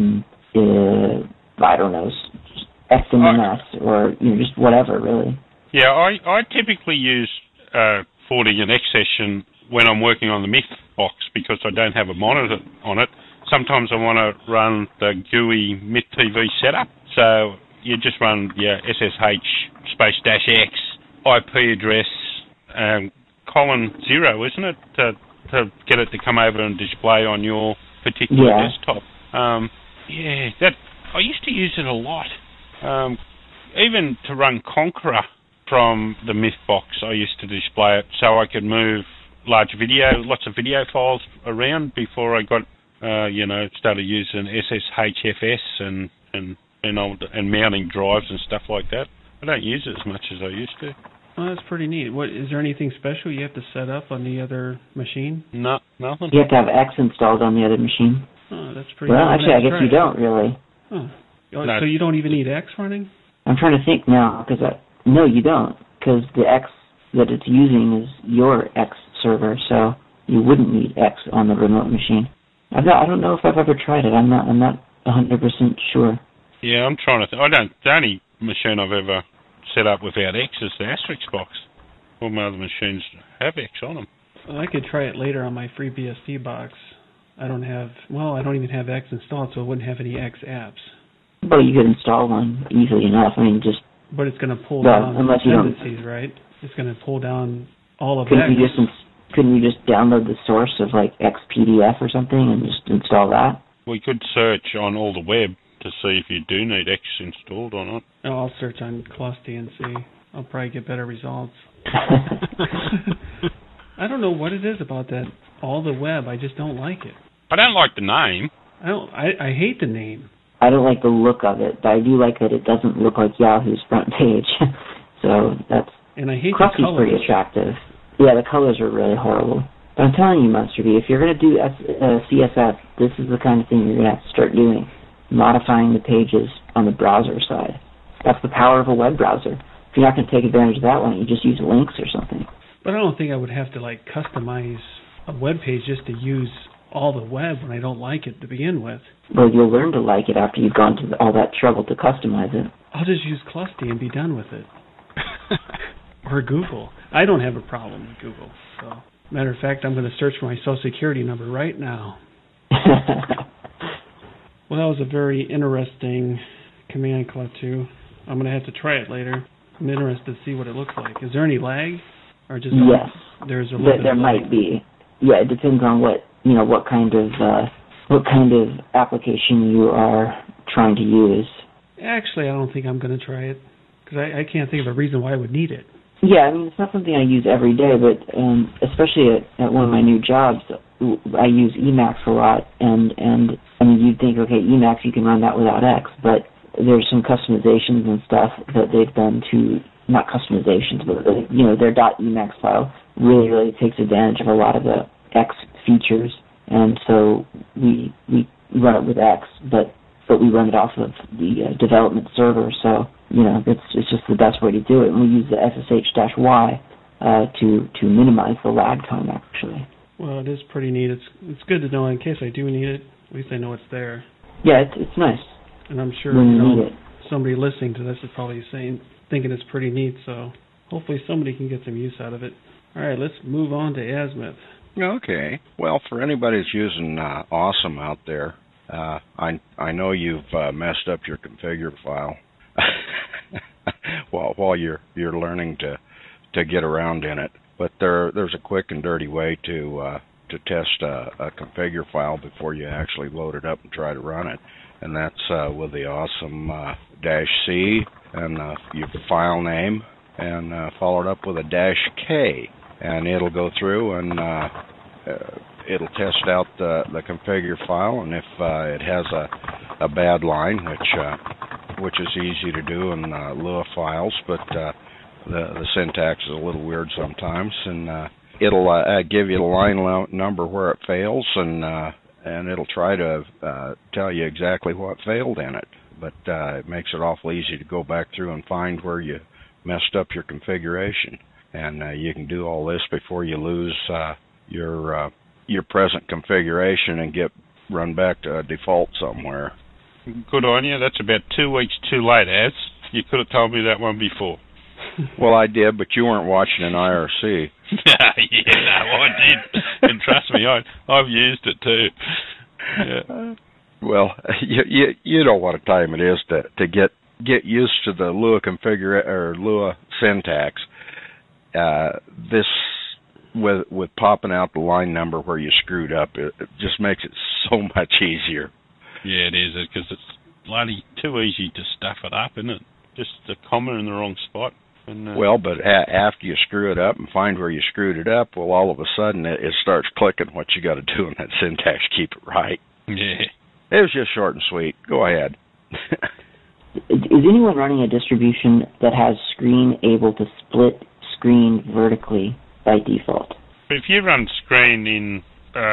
XMMS, or just whatever, really. Yeah, I typically use forwarding an X session when I'm working on the MythBox, because I don't have a monitor on it. Sometimes I want to run the GUI MythTV setup, so you just run your SSH-X IP address, colon 0, isn't it, to get it to come over and display on your particular desktop. I used to use it a lot. Even to run Conqueror from the MythBox, I used to display it so I could move lots of video files around before I got, started using SSHFS and mounting drives and stuff like that. I don't use it as much as I used to. Oh, that's pretty neat. Is there anything special you have to set up on the other machine? No, nothing. You have to have X installed on the other machine. Oh, that's pretty Well, neat. actually, I guess you don't, really. Oh. So you don't even need X running? I'm trying to think now, no, you don't, because the X that it's using is your X server, so you wouldn't need X on the remote machine. I don't know if I've ever tried it. I'm not 100% sure. Yeah, I'm trying to the only machine I've ever set up without X is the Asterisk box. All my other machines have X on them. Well, I could try it later on my FreeBSD box. I don't even have X installed, so it wouldn't have any X apps. Well, you could install one easily enough. I mean, But it's going to pull down dependencies, right? It's going to pull down all of X. Couldn't you just download the source of XPDF or something and just install that? We could search on all the web to see if you do need X installed or not. I'll search on Clusty and see. I'll probably get better results. I don't know what it is about that. All the web, I just don't like it. I don't like the name. I hate the name. I don't like the look of it, but I do like that it doesn't look like Yahoo's front page. So that's... And I hate Clusty's the colors. Pretty attractive. Yeah, the colors are really horrible. But I'm telling you, Monster B, if you're going to do CSS, this is the kind of thing you're going to have to start doing. Modifying the pages on the browser side. That's the power of a web browser. If you're not going to take advantage of that one, you just use links or something. But I don't think I would have to customize a web page just to use all the web when I don't like it to begin with. Well, you'll learn to like it after you've gone to all that trouble to customize it. I'll just use Clusty and be done with it. Or Google. I don't have a problem with Google. So, matter of fact, I'm going to search for my Social Security number right now. Well, that was a very interesting command, Klaatu. I'm going to have to try it later. I'm interested to see what it looks like. Is there any lag? Or just yes. There's a little bit there of might lag. be. Yeah, it depends on what kind of application you are trying to use. Actually, I don't think I'm going to try it. Because I can't think of a reason why I would need it. Yeah, I mean, it's not something I use every day, but especially at one of my new jobs, I use Emacs a lot, and I mean, you'd think, okay, Emacs, you can run that without X, but there's some customizations and stuff that they've done to, not customizations, but, their .emacs file really takes advantage of a lot of the X features, and so we run it with X, but we run it off of the development server, so, it's just the best way to do it. And we use the SSH-Y to minimize the lag time, actually. Well, it is pretty neat. It's good to know in case I do need it. At least I know it's there. Yeah, it's nice. And I'm sure when you need it. Somebody listening to this is probably thinking it's pretty neat, so hopefully somebody can get some use out of it. All right, let's move on to Azimuth. Okay. Well, for anybody that's using Awesome out there, I know you've messed up your configure file while you're learning to get around in it. But there's a quick and dirty way to test a configure file before you actually load it up and try to run it, and that's with the Awesome -C and your file name, and follow it up with a -K, and it'll go through and it'll test out the configure file, and if it has a bad line, which is easy to do in Lua files, but the syntax is a little weird sometimes, and it'll give you the line number where it fails, and it'll try to tell you exactly what failed in it. But it makes it awful easy to go back through and find where you messed up your configuration, and you can do all this before you lose your present configuration and get run back to a default somewhere. Good on you. That's about 2 weeks too late, Az. You could have told me that one before. Well, I did, but you weren't watching an IRC. Yeah, no, I did. And trust me, I've used it too. Yeah. Well, you know what a time it is to get used to the Lua Lua syntax. This with popping out the line number where you screwed up, it just makes it so much easier. Yeah, it is, because it's bloody too easy to stuff it up, isn't it? Just a comma in the wrong spot. And, well, but after you screw it up and find where you screwed it up, well, all of a sudden it starts clicking what you got to do in that syntax. Keep it right. Yeah. It was just short and sweet. Go ahead. Is anyone running a distribution that has screen able to split screen vertically by default? But if you run screen in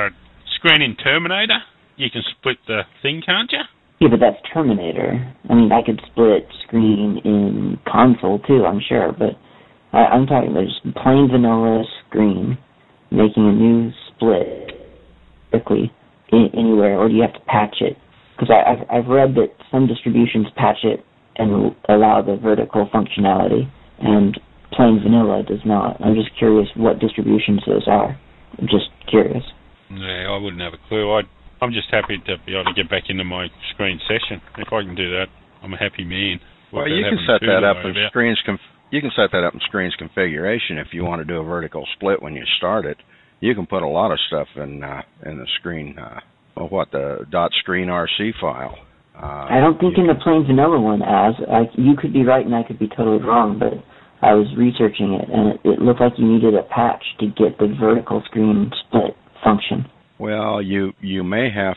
Terminator, you can split the thing, can't you? Yeah, but that's Terminator. I mean, I could split screen in console too, I'm sure, but I'm talking about just plain vanilla screen, making a new split quickly anywhere, or do you have to patch it? Because I've read that some distributions patch it and allow the vertical functionality, and plain vanilla does not. I'm just curious what distributions those are. I'm just curious. Yeah, I wouldn't have a clue. I'm just happy to be able to get back into my screen session. If I can do that, I'm a happy man. Well, you can set that up in screens. You can set that up in screens configuration if you want to do a vertical split when you start it. You can put a lot of stuff in the screen. The .screenrc file. I don't think in the plain vanilla one, you could be right and I could be totally wrong, but I was researching it and it looked like you needed a patch to get the vertical screen split function. Well, you may have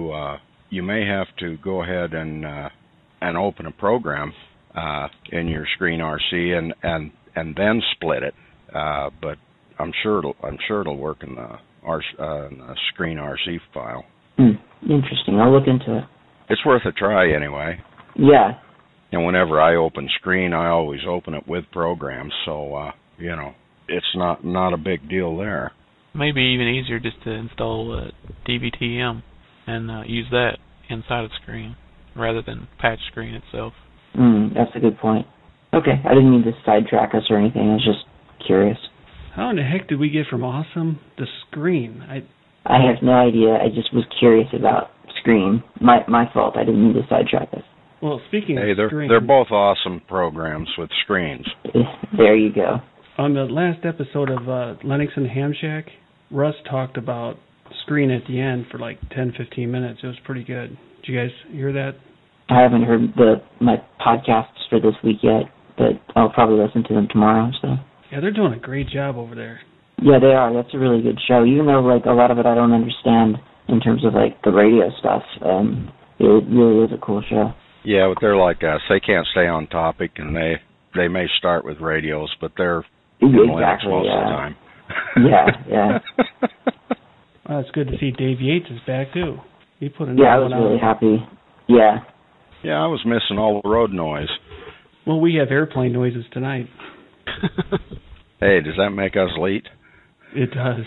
to go ahead and open a program in your ScreenRC and then split it. But I'm sure it'll work in the ScreenRC file. Interesting. I'll look into it. It's worth a try anyway. Yeah. And whenever I open Screen, I always open it with programs, so it's not a big deal there. Maybe even easier just to install DBTM and use that inside of Screen rather than patch Screen itself. That's a good point. Okay, I didn't mean to sidetrack us or anything. I was just curious. How in the heck did we get from Awesome to Screen? I have no idea. I just was curious about Screen. My fault. I didn't mean to sidetrack us. Well, speaking of Screen... they're both awesome programs with screens. There you go. On the last episode of Linux and Ham Shack, Russ talked about Screen at the end for like 10-15 minutes. It was pretty good. Did you guys hear that? I haven't heard my podcasts for this week yet, but I'll probably listen to them tomorrow. So. Yeah, they're doing a great job over there. Yeah, they are. That's a really good show. Even though like a lot of it I don't understand in terms of like the radio stuff, it really is a cool show. Yeah, but they're like us. They can't stay on topic, and they may start with radios, but they're in Linux most of the time. Yeah. Well, it's good to see Dave Yates is back too. He put another I was one really out. happy. Yeah. Yeah, I was missing all the road noise. Well, we have airplane noises tonight. Hey, does that make us late? It does.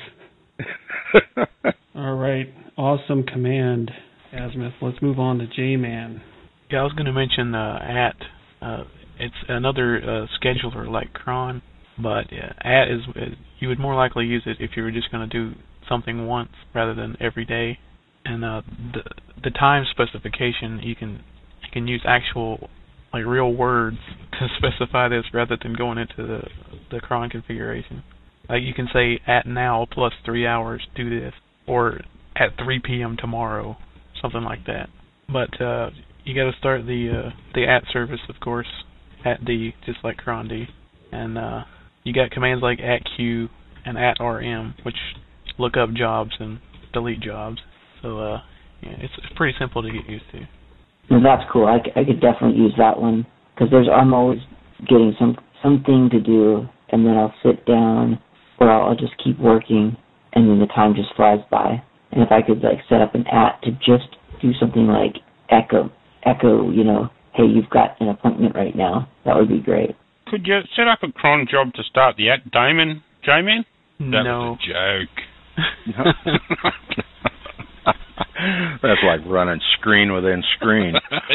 All right. Awesome command, Azimuth. Let's move on to J-Man. Yeah, I was going to mention it's another scheduler like cron, but AT is you would more likely use it if you were just going to do something once rather than every day. And the time specification, you can use actual like real words to specify this rather than going into the cron configuration. Like you can say at now plus 3 hours do this, or at 3 p.m. tomorrow, something like that. But you got to start the at service, of course, at D, just like cron D, and you got commands like at Q and at RM, which look up jobs and delete jobs. So it's pretty simple to get used to. Well, that's cool. I could definitely use that one because I'm always getting something to do, and then I'll sit down or I'll just keep working, and then the time just flies by. And if I could like set up an at to just do something like echo, hey, you've got an appointment right now, that would be great. Could you set up a cron job to start the at Damon, J-Man? That No. was a joke. That's like running screen within screen.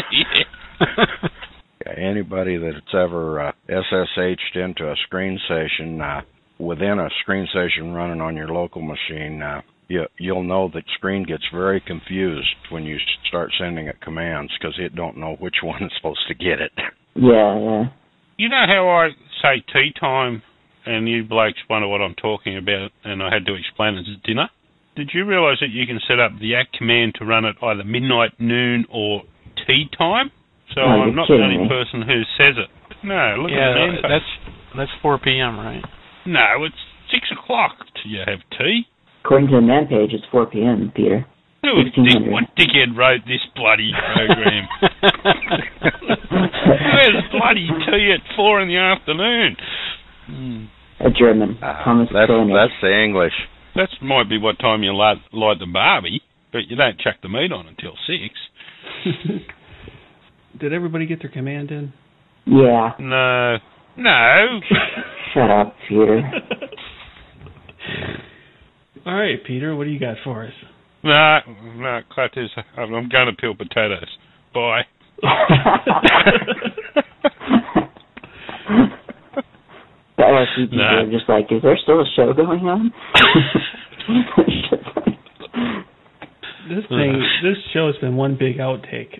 Yeah. Anybody that's ever SSH'd into a screen session, within a screen session running on your local machine, you'll know that screen gets very confused when you start sending it commands because it don't know which one is supposed to get it. Yeah. You know how I say tea time and you blokes wonder what I'm talking about and I had to explain it as dinner? Did you realise that you can set up the at command to run at either midnight, noon or tea time? So I'm not the only person who says it. No, look at the man page. That's 4 p.m., right? No, it's 6 o'clock till you have tea. According to the man page, it's 4 p.m., Peter. What dickhead wrote this bloody program? Where's bloody tea at 4 in the afternoon? A German, Thomas Koenig. That's the English. That might be what time you light the barbie, but you don't chuck the meat on until 6. Did everybody get their command in? Yeah. No. Shut up, Peter. All right, Peter, what do you got for us? No, Claters, I'm going to peel potatoes. Bye. The RC people are just like, is there still a show going on? This show has been one big outtake.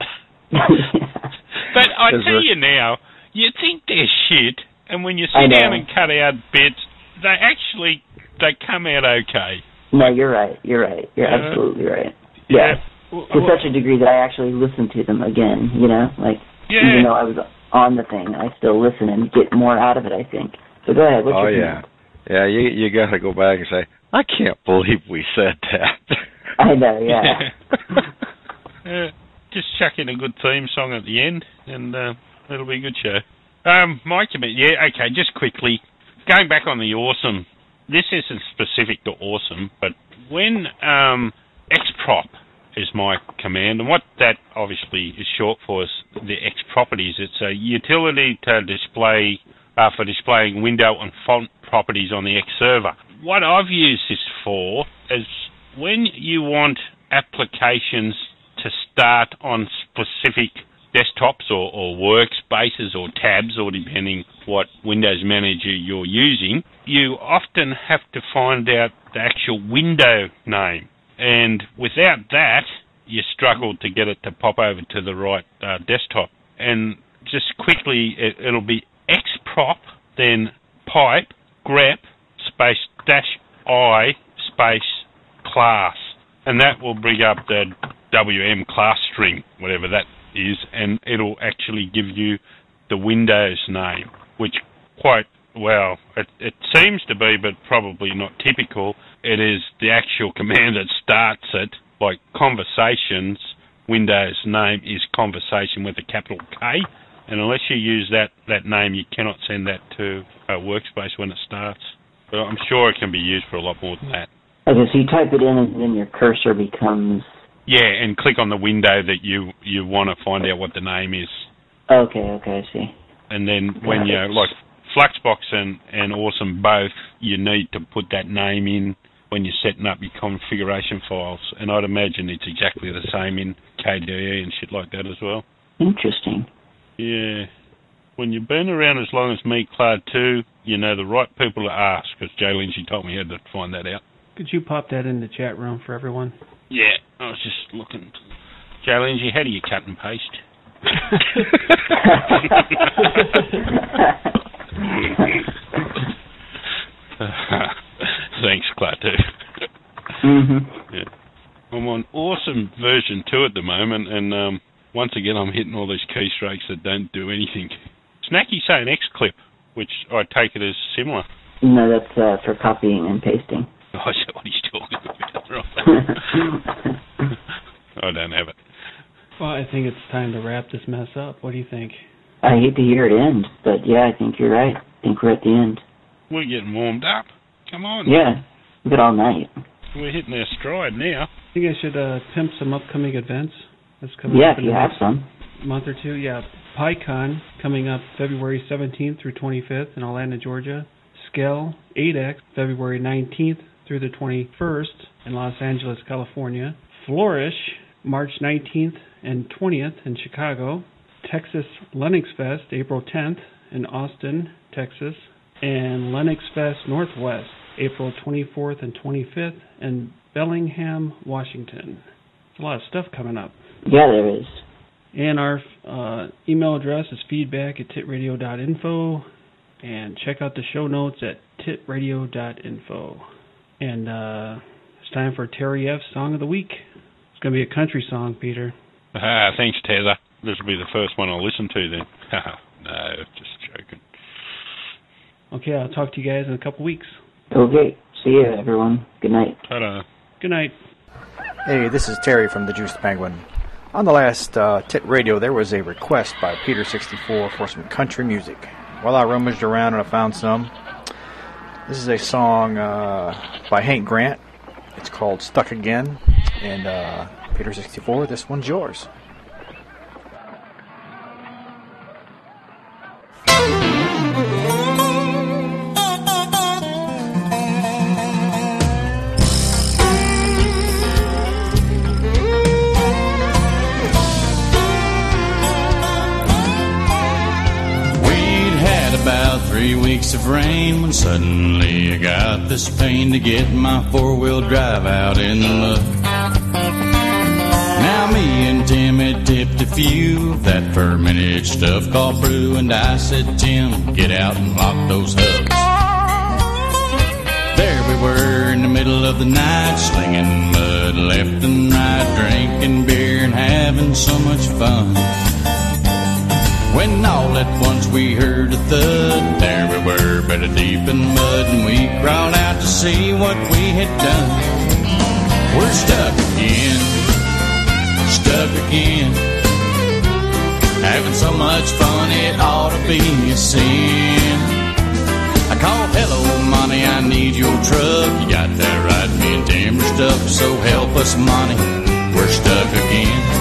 But I tell you now, you think they're shit, and when you sit down and cut out bits, they come out okay. No, you're right. You're absolutely right. Yeah. To such a degree that I actually listen to them again, even though I was on the thing, I still listen and get more out of it, I think. So go ahead. What's your opinion? Yeah, you got to go back and say, I can't believe we said that. I know, yeah. Just chuck in a good theme song at the end, and it'll be a good show. My comment, okay, just quickly, going back on the awesome, this isn't specific to awesome, but when xprop is my command, and what that obviously is short for is the X properties. It's a utility to display for displaying window and font properties on the X server. What I've used this for is when you want applications to start on specific desktops or workspaces or tabs, or depending what Windows Manager you're using, you often have to find out the actual window name. And without that, you struggle to get it to pop over to the right desktop. And just quickly, it'll be xprop, then pipe, grep, space dash I, space class. And that will bring up the WM class string, whatever that is, and it'll actually give you the Windows name. which it seems to be, but probably not typical. It is the actual command that starts it, like conversations. Windows name is conversation with a capital K, and unless you use that name, you cannot send that to a workspace when it starts. But I'm sure it can be used for a lot more than that. Okay, so you type it in and then your cursor becomes... Yeah, and click on the window that you want to find out what the name is. Okay, I see. And then when you, like Fluxbox and Awesome both, you need to put that name in when you're setting up your configuration files. And I'd imagine it's exactly the same in KDE and shit like that as well. Interesting. Yeah. When you've been around as long as me, Claude, too, you know the right people to ask, because Jay Lindsay told me how to find that out. Could you pop that in the chat room for everyone? Yeah, I was just looking. Jay Lindsay, how do you cut and paste? Thanks, Claude, too. Yeah. I'm on Awesome version 2 at the moment, and once again I'm hitting all these keystrokes that don't do anything. Snacky saying Xclip, which I take it as similar. No, that's for copying and pasting. Oh, I see what he's talking about. I don't have it. Well, I think it's time to wrap this mess up. What do you think? I hate to hear it end, but yeah, I think you're right. I think we're at the end. We're getting warmed up. Come on. Yeah, we've got all night. We're hitting our stride now. I think I should pimp some upcoming events. That's coming Yeah, up if in you the have next some. month or two. Yeah, PyCon coming up February 17th through 25th in Atlanta, Georgia. Scale 8X February 19th through the 21st in Los Angeles, California. Flourish March 19th and 20th in Chicago. Texas Linux Fest April 10th in Austin, Texas. And Linux Fest Northwest April 24th and 25th in Bellingham, Washington. There's a lot of stuff coming up. Yeah, there is. And our email address is feedback@titradio.info. And check out the show notes at titradio.info. And it's time for Terry F's Song of the Week. It's going to be a country song, Peter. Thanks, Tether. This will be the first one I'll listen to then. No, just joking. Okay, I'll talk to you guys in a couple weeks. Okay, see you, everyone. Good night. Ta-da. Good night. Hey, this is Terry from the Juiced Penguin. On the last Tit Radio, there was a request by Peter64 for some country music. Well, I rummaged around and I found some. This is a song by Hank Grant. It's called Stuck Again. And Peter64, this one's yours. About 3 weeks of rain when suddenly I got this pain to get my four-wheel drive out in the mud. Now me and Tim had tipped a few of that fermented stuff called brew, and I said, Tim, get out and lock those hubs. There we were in the middle of the night, slinging mud left and right, drinking beer and having so much fun. When all at once we heard a thud, there we were, better deep in mud, and we crawled out to see what we had done. We're stuck again, having so much fun it ought to be a sin. I called, hello, Monty, I need your truck. You got that right, me and Tim are stuck, so help us, Monty, we're stuck again.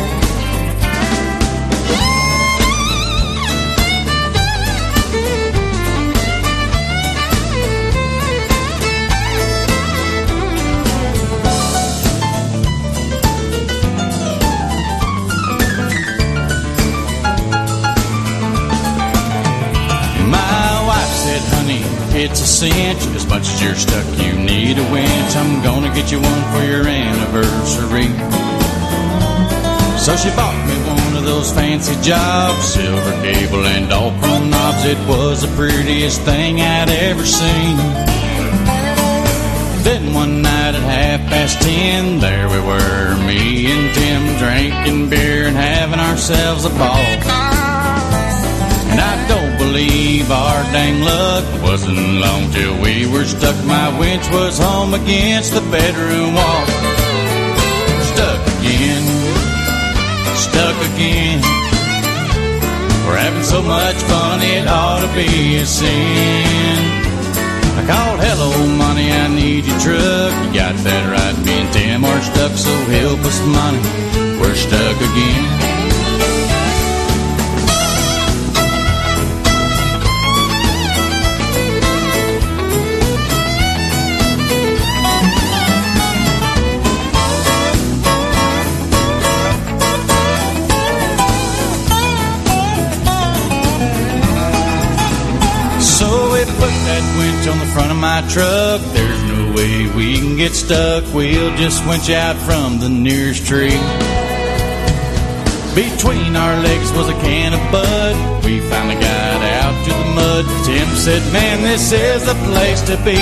It's a cinch, as much as you're stuck, you need a winch. I'm gonna get you one for your anniversary. So she bought me one of those fancy jobs, silver cable and all chrome knobs. It was the prettiest thing I'd ever seen. Then one night at 10:30, there we were, me and Tim drinking beer and having ourselves a ball. And I don't believe believe our dang luck. Wasn't long till we were stuck. My winch was home against the bedroom wall. Stuck again, stuck again. We're having so much fun it ought to be a sin. I called, hello, money, I need your truck. You got that right, me and Tim are stuck, so help us, money, we're stuck again. Put that winch on the front of my truck. There's no way we can get stuck. We'll just winch out from the nearest tree. Between our legs was a can of Bud. We finally got out to the mud. Tim said, man, this is the place to be.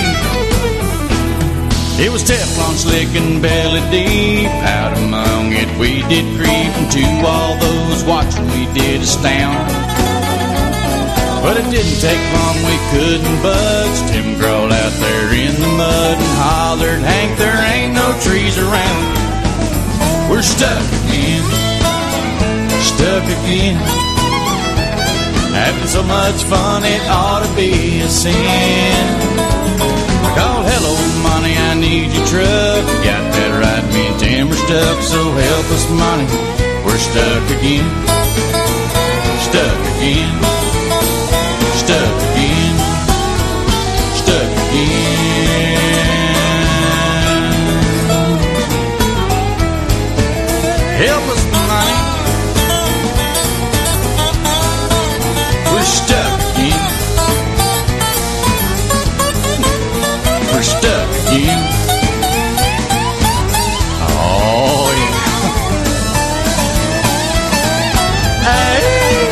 It was Teflon slick and belly deep. Out among it we did creep. And to all those watching we did astound. But it didn't take long, we couldn't budge. Tim crawled out there in the mud and hollered, Hank, there ain't no trees around. We're stuck again, stuck again. Having so much fun it ought to be a sin. I called, hello, money, I need your truck. You got that right, me and Tim are stuck, so help us, money, we're stuck again, stuck again. Stuck again, stuck again. Help us, money. We're stuck again. We're stuck again. Oh, yeah. Hey.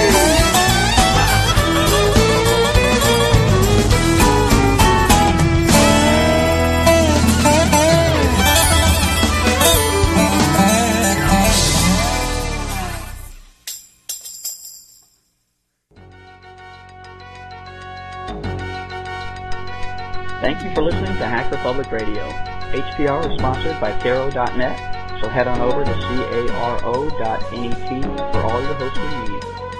Thank you for listening to Hacker Public Radio. HPR is sponsored by Caro.net, so head on over to caro.net for all your hosting needs.